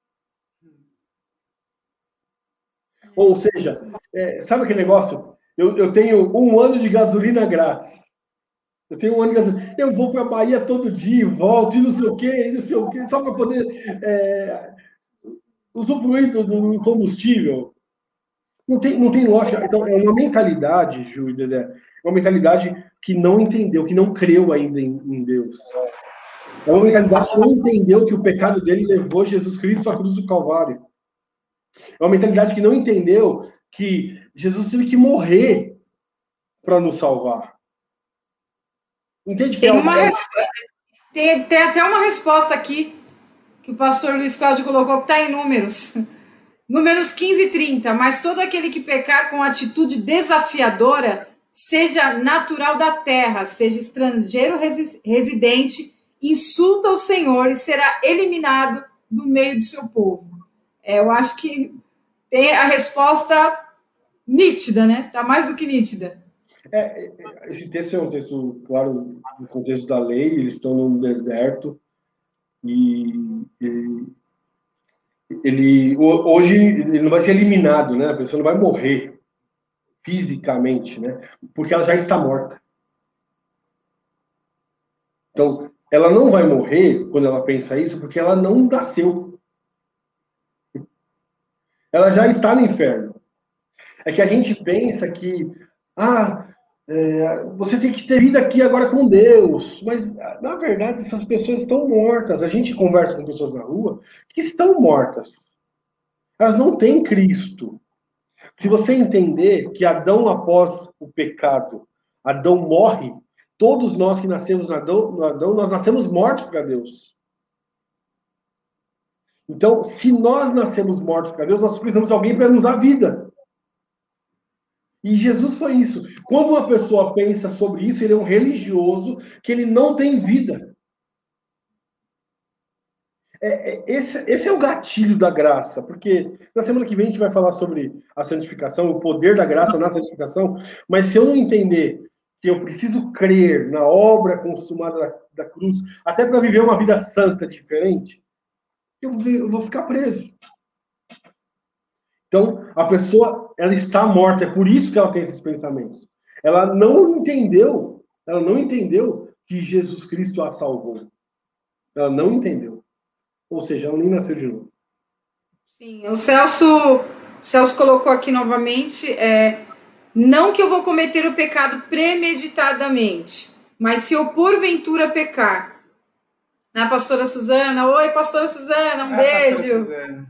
Ou seja, é, sabe aquele negócio? Eu, eu tenho um ano de gasolina grátis. Eu tenho um ano de gasolina. Eu vou para a Bahia todo dia, volto, e não sei o quê, não sei o quê, só para poder é, usufruir do, do combustível. Não tem, não tem lógica. Então, é uma mentalidade, Ju e Dedé, é uma mentalidade que não entendeu, que não creu ainda em, em Deus. É uma mentalidade que não entendeu que o pecado dele levou Jesus Cristo à cruz do Calvário. É uma mentalidade que não entendeu que Jesus teve que morrer para nos salvar. Entende que tem, é uma resp... tem, tem até uma resposta aqui que o pastor Luiz Cláudio colocou, que está em Números. Números quinze e trinta. Mas todo aquele que pecar com atitude desafiadora, seja natural da terra, seja estrangeiro residente, insulta o Senhor e será eliminado do meio de seu povo. É, eu acho que tem a resposta nítida, né? Está mais do que nítida. É, esse texto é um texto, claro, no contexto da lei, eles estão num deserto e ele, ele hoje ele não vai ser eliminado, né? A pessoa não vai morrer fisicamente, né? Porque ela já está morta. Então, ela não vai morrer quando ela pensa isso, porque ela não nasceu. Ela já está no inferno. É que a gente pensa que, ah, É, você tem que ter vida aqui agora com Deus. Mas, na verdade, essas pessoas estão mortas. A gente conversa com pessoas na rua que estão mortas. Elas não têm Cristo. Se você entender que Adão, após o pecado, Adão morre, todos nós que nascemos no Adão, no Adão nós nascemos mortos para Deus. Então, se nós nascemos mortos para Deus, nós precisamos de alguém para nos dar vida. E Jesus foi isso. Quando uma pessoa pensa sobre isso, ele é um religioso que ele não tem vida. É, é, esse, esse é o gatilho da graça, porque na semana que vem a gente vai falar sobre a santificação, o poder da graça na santificação, mas se eu não entender que eu preciso crer na obra consumada da, da cruz, até para viver uma vida santa diferente, eu vou, eu vou ficar preso. Então, a pessoa, ela está morta, é por isso que ela tem esses pensamentos. Ela não entendeu, ela não entendeu que Jesus Cristo a salvou. Ela não entendeu. Ou seja, ela nem nasceu de novo. Sim, o Celso, o Celso colocou aqui novamente, é, não que eu vou cometer o pecado premeditadamente, mas se eu porventura pecar. A pastora Suzana, oi, pastora Suzana, um ah, beijo. Suzana.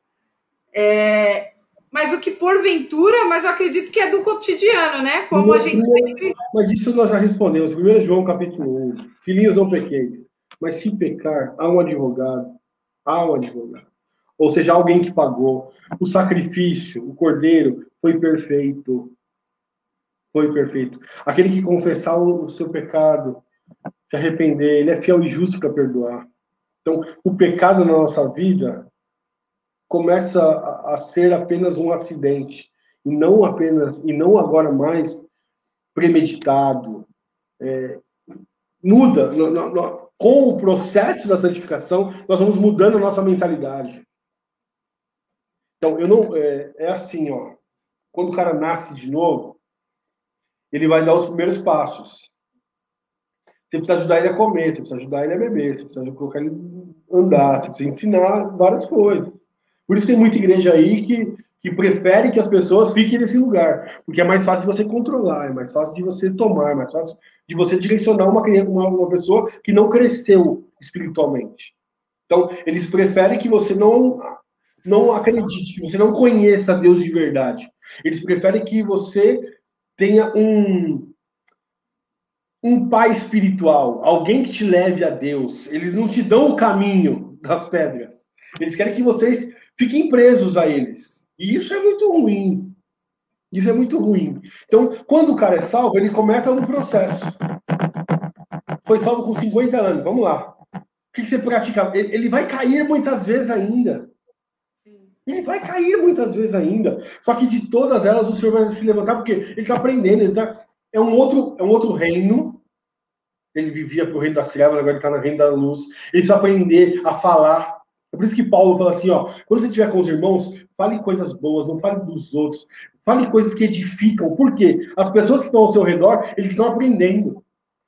É, mas o que porventura, mas eu acredito que é do cotidiano, né? Como não, a gente não, sempre... Mas isso nós já respondemos. primeiro João capítulo um. Filhinhos, não pequeis. Mas se pecar, há um advogado. Há um advogado. Ou seja, alguém que pagou. O sacrifício, o cordeiro, foi perfeito. Foi perfeito. Aquele que confessar o seu pecado, se arrepender, ele é fiel e justo para perdoar. Então, o pecado na nossa vida começa a, a ser apenas um acidente. E não apenas, e não agora mais premeditado. É, muda. No, no, no, com o processo da santificação, nós vamos mudando a nossa mentalidade. Então, eu não, é, é assim, ó. Quando o cara nasce de novo, ele vai dar os primeiros passos. Você precisa ajudar ele a comer, você precisa ajudar ele a beber, você precisa colocar ele a andar, você precisa ensinar várias coisas. Por isso tem muita igreja aí que, que prefere que as pessoas fiquem nesse lugar, porque é mais fácil de você controlar, é mais fácil de você tomar, é mais fácil de você direcionar uma, criança, uma, uma pessoa que não cresceu espiritualmente. Então, eles preferem que você não, não acredite, que você não conheça Deus de verdade. Eles preferem que você tenha um, um pai espiritual, alguém que te leve a Deus. Eles não te dão o caminho das pedras. Eles querem que vocês fiquem presos a eles. E isso é muito ruim. Isso é muito ruim. Então, quando o cara é salvo, ele começa no processo. Foi salvo com cinquenta anos, vamos lá. O que você pratica? Ele vai cair muitas vezes ainda. Ele vai cair muitas vezes ainda. Só que de todas elas o Senhor vai se levantar, porque ele está aprendendo. Ele tá... é, um outro, é um outro reino. Ele vivia para o reino das trevas, agora ele está no reino da luz. Ele precisa aprender a falar. É por isso que Paulo fala assim, ó, quando você estiver com os irmãos, fale coisas boas, não fale dos outros. Fale coisas que edificam. Por quê? As pessoas que estão ao seu redor, eles estão aprendendo.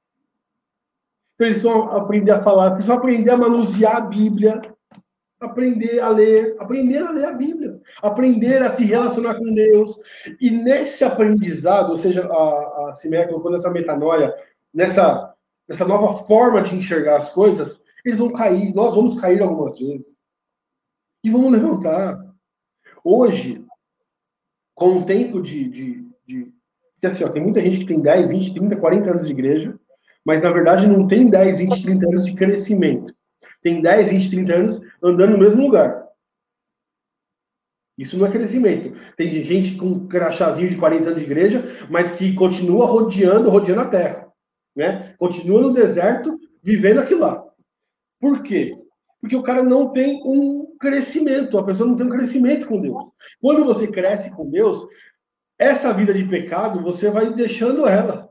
Então eles vão aprender a falar, eles vão aprender a manusear a Bíblia, aprender a ler, aprender a ler a Bíblia, aprender a se relacionar com Deus. E nesse aprendizado, ou seja, a, a Simeia colocou nessa metanoia, nessa, nessa nova forma de enxergar as coisas, eles vão cair, nós vamos cair algumas vezes. E vamos levantar. Hoje, com o tempo de... de, de porque assim, ó, tem muita gente que tem dez, vinte, trinta, quarenta anos de igreja, mas na verdade não tem dez, vinte, trinta anos de crescimento. Tem dez, vinte, trinta anos andando no mesmo lugar. Isso não é crescimento. Tem gente com um crachazinho de quarenta anos de igreja, mas que continua rodeando, rodeando a terra. Né? Continua no deserto, vivendo aquilo lá. Por quê? Porque o cara não tem um crescimento, a pessoa não tem um crescimento com Deus. Quando você cresce com Deus, essa vida de pecado, você vai deixando ela.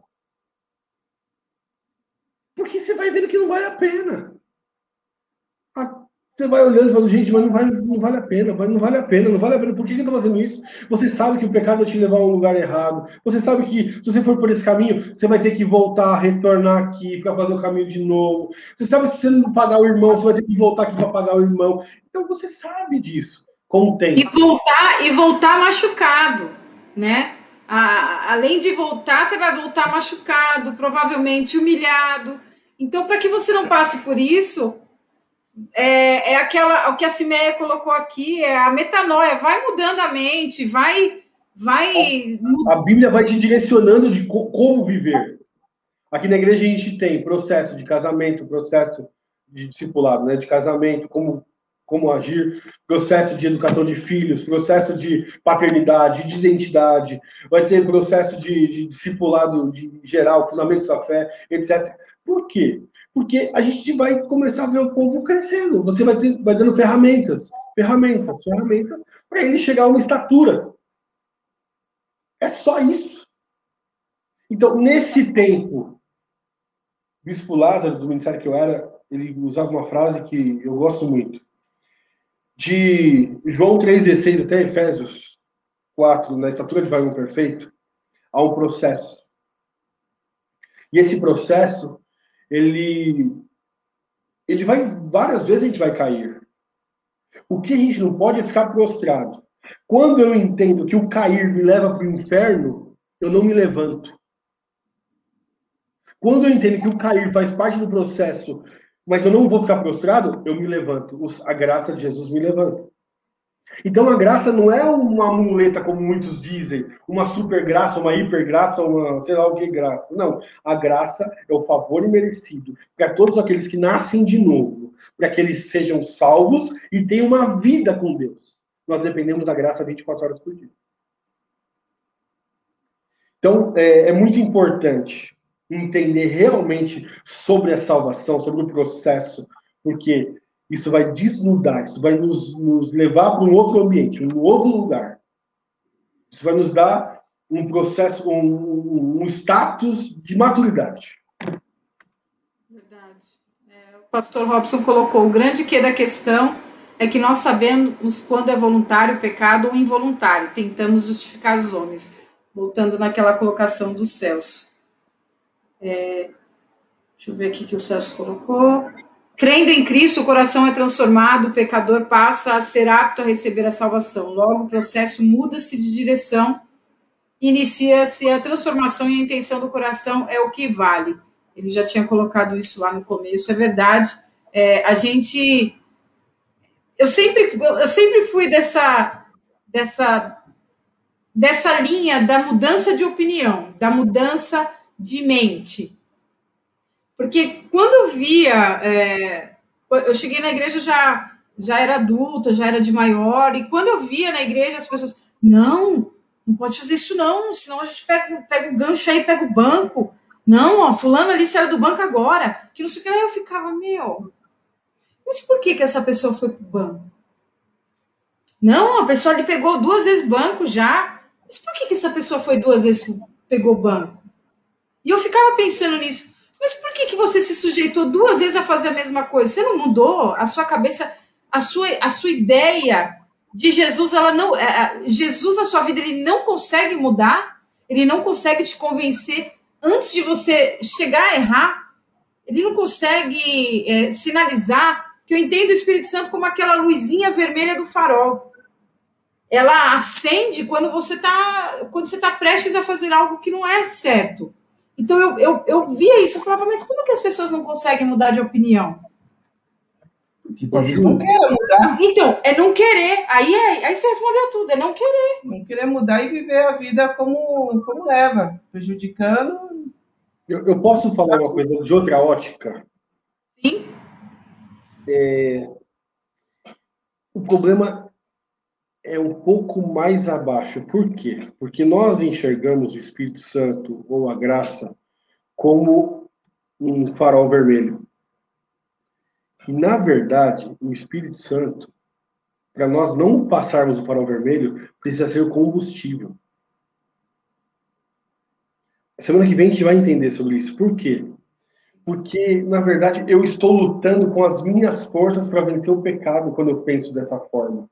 Porque você vai vendo que não vale a pena. Você vai olhando e falando, gente, mas não vale, não vale a pena, não vale a pena, não vale a pena. Por que eu estou fazendo isso? Você sabe que o pecado vai te levar a um lugar errado. Você sabe que se você for por esse caminho, você vai ter que voltar, retornar aqui para fazer o caminho de novo. Você sabe que se você não pagar o irmão, você vai ter que voltar aqui para pagar o irmão. Então você sabe disso, com o tempo. E voltar, e voltar machucado, né? A, além de voltar, você vai voltar machucado, provavelmente humilhado. Então, para que você não passe por isso... É, é aquela, o que a Simeia colocou aqui, é a metanoia, vai mudando a mente, vai... vai... A Bíblia vai te direcionando de co como viver. Aqui na igreja a gente tem processo de casamento, processo de discipulado, né? De casamento, como, como agir, processo de educação de filhos, processo de paternidade, de identidade, vai ter processo de, de discipulado de geral, fundamentos da fé, etcétera. Por quê? Porque a gente vai começar a ver o povo crescendo. Você vai, ter, vai dando ferramentas, ferramentas, ferramentas, para ele chegar a uma estatura. É só isso. Então, nesse tempo, o Bispo Lázaro, do ministério que eu era, ele usava uma frase que eu gosto muito. De João três dezesseis até Efésios quatro, na estatura de varão perfeito, há um processo. E esse processo, ele, ele vai, várias vezes a gente vai cair. O que a gente não pode é ficar prostrado. Quando eu entendo que o cair me leva para o inferno, eu não me levanto. Quando eu entendo que o cair faz parte do processo, mas eu não vou ficar prostrado, eu me levanto. A graça de Jesus me levanta. Então a graça não é uma muleta, como muitos dizem, uma super graça, uma hiper graça, uma sei lá o que graça. Não, a graça é o favor imerecido para todos aqueles que nascem de novo, para que eles sejam salvos e tenham uma vida com Deus. Nós dependemos da graça vinte e quatro horas por dia. Então é, é muito importante entender realmente sobre a salvação, sobre o processo, porque isso vai desnudar, isso vai nos, nos levar para um outro ambiente, um outro lugar. Isso vai nos dar um processo, um, um status de maturidade. Verdade. É, o pastor Robson colocou, o grande quê da questão é que nós sabemos quando é voluntário o pecado ou involuntário, tentamos justificar os homens. Voltando naquela colocação dos céus. É, deixa eu ver aqui que o Celso colocou. Crendo em Cristo, o coração é transformado, o pecador passa a ser apto a receber a salvação. Logo, o processo muda-se de direção, inicia-se a transformação e a intenção do coração é o que vale. Ele já tinha colocado isso lá no começo, é verdade. É, a gente... Eu sempre, eu sempre fui dessa... dessa dessa linha da mudança de opinião, da mudança de mente. Porque quando eu via... É, eu cheguei na igreja, já, já era adulta, já era de maior, e quando eu via na igreja as pessoas... Não, não pode fazer isso não, senão a gente pega, pega o gancho aí, pega o banco. Não, ó, fulano ali saiu do banco agora. Que não sei o que lá, eu ficava, meu... Mas por que, que essa pessoa foi pro banco? Não, a pessoa ali pegou duas vezes banco já... Mas por que, que essa pessoa foi duas vezes pegou banco? E eu ficava pensando nisso. Mas por que, que você se sujeitou duas vezes a fazer a mesma coisa? Você não mudou a sua cabeça, a sua, a sua ideia de Jesus, ela não, é, Jesus na sua vida, ele não consegue mudar, ele não consegue te convencer antes de você chegar a errar, ele não consegue é, sinalizar, que eu entendo o Espírito Santo como aquela luzinha vermelha do farol. Ela acende quando você está quando você tá prestes a fazer algo que não é certo. Então, eu, eu, eu via isso, eu falava, mas como que as pessoas não conseguem mudar de opinião? Porque talvez não queiram mudar. Então, é não querer. Aí, é, aí você respondeu tudo, é não querer. Não querer mudar e viver a vida como, como leva, prejudicando. Eu, eu posso falar uma coisa de outra ótica? Sim. É, o problema é um pouco mais abaixo. Por quê? Porque nós enxergamos o Espírito Santo ou a graça como um farol vermelho. E, na verdade, o Espírito Santo, para nós não passarmos o farol vermelho, precisa ser o combustível. Semana que vem a gente vai entender sobre isso. Por quê? Porque, na verdade, eu estou lutando com as minhas forças para vencer o pecado quando eu penso dessa forma.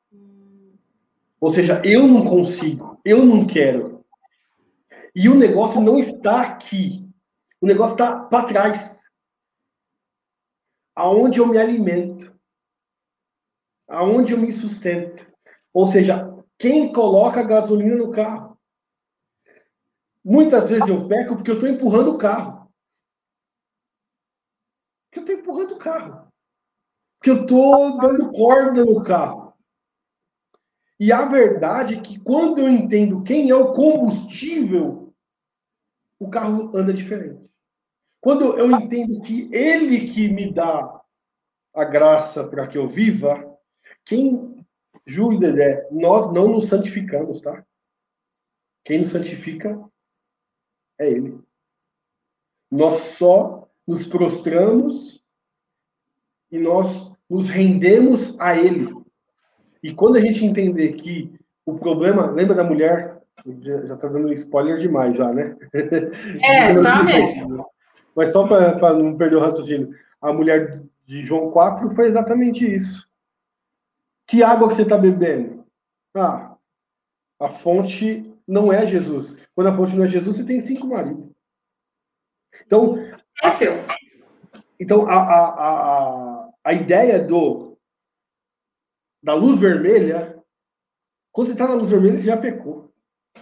Ou seja, eu não consigo, eu não quero. E o negócio não está aqui. O negócio está para trás. Aonde eu me alimento. Aonde eu me sustento. Ou seja, quem coloca gasolina no carro. Muitas vezes eu peco porque eu estou empurrando o carro. Porque eu estou empurrando o carro. Porque eu estou dando corda no carro. E a verdade é que quando eu entendo quem é o combustível, o carro anda diferente. Quando eu entendo que ele que me dá a graça para que eu viva, quem, Ju e Dedé, nós não nos santificamos, tá? Quem nos santifica é ele. Nós só nos prostramos e nós nos rendemos a ele. E quando a gente entender que o problema, lembra da mulher Já está dando spoiler demais já, né? É, tá mesmo. Mas só para não perder o raciocínio, a mulher de João quatro foi exatamente isso. Que água que você está bebendo? Ah, a fonte não é Jesus. Quando a fonte não é Jesus, você tem cinco maridos. Então, é seu. Então a, a, a, a ideia do, da luz vermelha, quando você está na luz vermelha, você já pecou.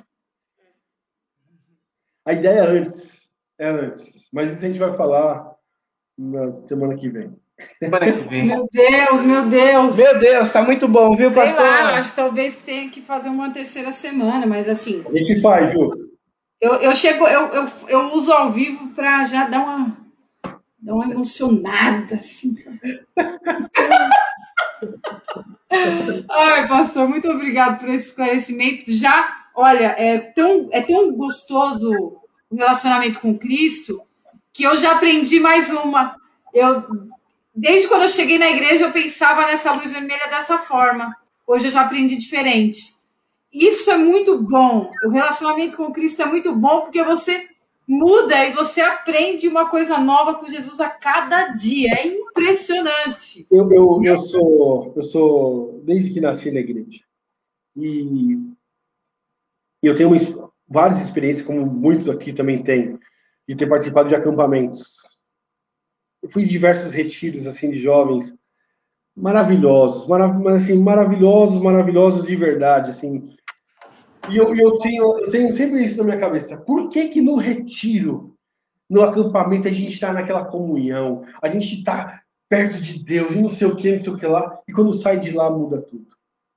A ideia é antes. É antes. Mas isso a gente vai falar na semana que vem. Semana que vem. Meu Deus, meu Deus. Meu Deus, tá muito bom, viu, Sei pastor? lá, acho que talvez tenha que fazer uma terceira semana, mas assim... A gente faz, Ju. Eu, eu chego, eu, eu, eu uso ao vivo para já dar uma, dar uma emocionada, assim. Ai, pastor, muito obrigado por esse esclarecimento. Já, olha, é tão, é tão gostoso o relacionamento com Cristo que eu já aprendi mais uma. Eu, desde quando eu cheguei na igreja, eu pensava nessa luz vermelha dessa forma. Hoje eu já aprendi diferente. Isso é muito bom. O relacionamento com Cristo é muito bom porque você muda e você aprende uma coisa nova com Jesus a cada dia. É impressionante. Eu, eu, eu, sou, eu sou, desde que nasci na igreja, e eu tenho uma, várias experiências, como muitos aqui também têm, de ter participado de acampamentos. Eu fui em diversos retiros assim, de jovens maravilhosos, marav assim, maravilhosos, maravilhosos de verdade, assim. E eu, eu, tenho, eu tenho sempre isso na minha cabeça. Por que que no retiro, no acampamento, a gente está naquela comunhão, a gente está perto de Deus, e não sei o que, não sei o que lá, e quando sai de lá muda tudo?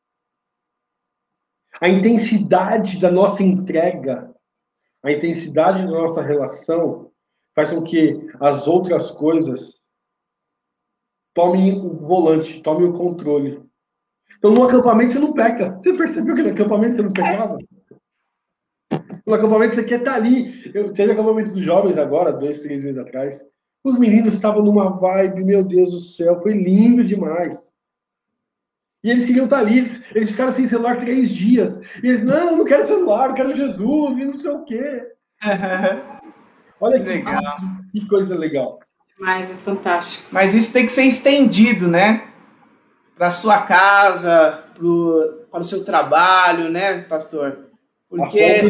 A intensidade da nossa entrega, a intensidade da nossa relação, faz com que as outras coisas tomem o volante, tomem o controle. Então, no acampamento, você não peca. Você percebeu que no acampamento você não pecava? No acampamento, você quer estar ali. Eu teve acampamento dos jovens agora, dois, três meses atrás. Os meninos estavam numa vibe, meu Deus do céu, foi lindo demais. E eles queriam estar ali, eles, eles ficaram sem celular três dias. E eles, não, eu não quero celular, eu quero Jesus, e não sei o quê. Olha que, legal. Que coisa legal. Mas é fantástico. Mas isso tem que ser estendido, né? Para a sua casa, pro, para o seu trabalho, né, pastor? Porque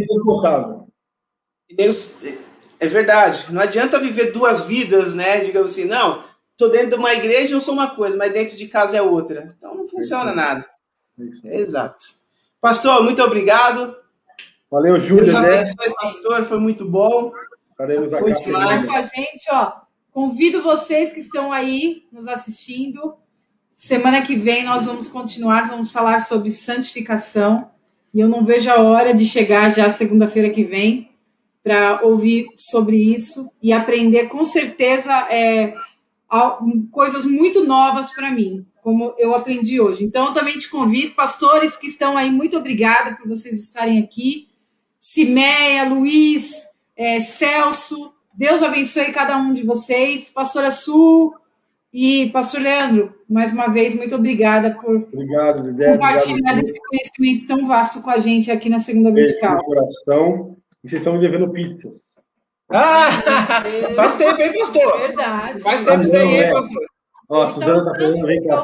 Deus, é verdade, não adianta viver duas vidas, né? Digamos assim, não, estou dentro de uma igreja, eu sou uma coisa, mas dentro de casa é outra. Então não funciona nada. É exato. Pastor, muito obrigado. Valeu, Júlio. Deus abençoe, pastor, foi muito bom. Estaremos aqui. Muito mais com a gente, ó. Convido vocês que estão aí nos assistindo. Semana que vem nós vamos continuar, vamos falar sobre santificação. E eu não vejo a hora de chegar já segunda-feira que vem para ouvir sobre isso e aprender com certeza é, coisas muito novas para mim, como eu aprendi hoje. Então, eu também te convido, pastores que estão aí, muito obrigada por vocês estarem aqui. Cimeia, Luiz, é, Celso, Deus abençoe cada um de vocês. Pastora Sul e pastor Leandro, mais uma vez, muito obrigada por obrigado, Lidé, compartilhar obrigado, esse conhecimento tão vasto com a gente aqui na Segunda Vertical. Coração, e vocês estão me devendo pizzas. Ah, faz tempo, hein, pastor? Verdade. Faz tempo isso daí, hein, pastor? Ó, a Suzana tá falando, vem cá.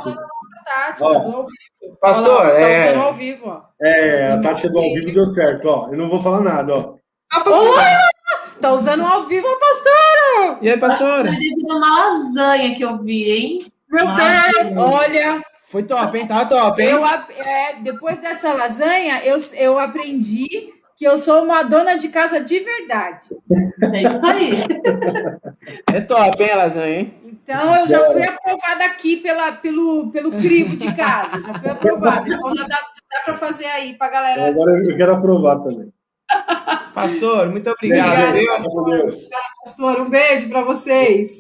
Ó, pastor, lá, é... tá usando ao vivo, ó. É, a tática do ao vivo deu certo, ó. Eu não vou falar nada, ó. Ah, pastor! Oi, tá usando ao vivo, pastor! E aí, pastora? É devido a uma lasanha que eu vi, hein? Meu Deus! Olha... Foi top, hein? Tá top, hein? Eu, é, depois dessa lasanha, eu, eu aprendi que eu sou uma dona de casa de verdade. É isso aí. É top, hein, a lasanha, hein? Então, eu já fui aprovada aqui pela, pelo, pelo crivo de casa. Já fui aprovada. Então, já dá, dá para fazer aí para a galera. Agora eu quero aprovar também. Pastor, muito obrigado. Obrigada, pastor. pastor. Um beijo para vocês.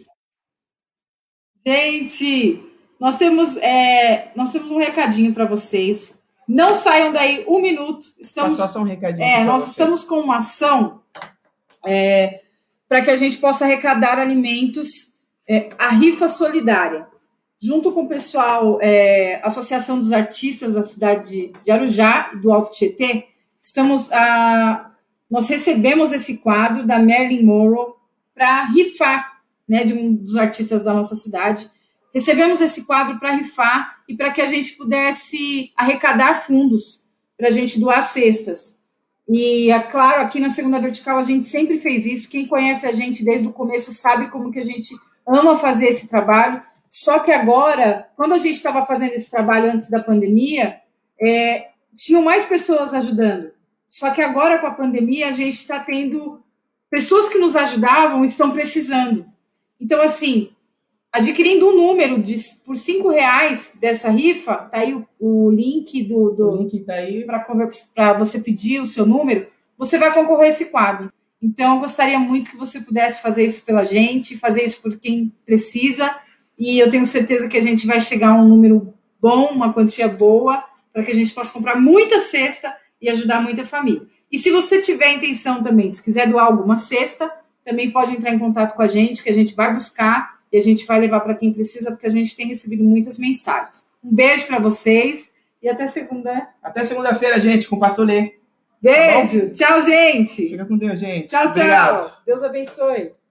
Gente, nós temos, é, nós temos um recadinho para vocês. Não saiam daí um minuto. Estamos, só, só um recadinho. É, nós vocês. estamos com uma ação é, para que a gente possa arrecadar alimentos, é, a rifa solidária. Junto com o pessoal, é, Associação dos Artistas da cidade de, de Arujá e do Alto Tietê, estamos a, nós recebemos esse quadro da Marilyn Monroe para rifar, né, de um dos artistas da nossa cidade. Recebemos esse quadro para rifar e para que a gente pudesse arrecadar fundos para a gente doar cestas. E, é claro, aqui na Segunda Vertical a gente sempre fez isso. Quem conhece a gente desde o começo sabe como que a gente ama fazer esse trabalho. Só que agora, quando a gente estava fazendo esse trabalho antes da pandemia, é, tinham mais pessoas ajudando. Só que agora, com a pandemia, a gente está tendo pessoas que nos ajudavam e estão precisando. Então, assim, adquirindo um número de, por cinco reais dessa rifa, tá aí o, o link do, do o link tá aí para você pedir o seu número, você vai concorrer a esse quadro. Então, eu gostaria muito que você pudesse fazer isso pela gente, fazer isso por quem precisa, e eu tenho certeza que a gente vai chegar a um número bom, uma quantia boa, para que a gente possa comprar muita cesta e ajudar muita família. E se você tiver intenção também, se quiser doar alguma cesta, também pode entrar em contato com a gente, que a gente vai buscar e a gente vai levar para quem precisa, porque a gente tem recebido muitas mensagens. Um beijo para vocês e até segunda. Até segunda-feira, gente, com o Pastor Lê. Beijo. Tá, tchau, gente. Fica com Deus, gente. Tchau, tchau. Obrigado. Deus abençoe.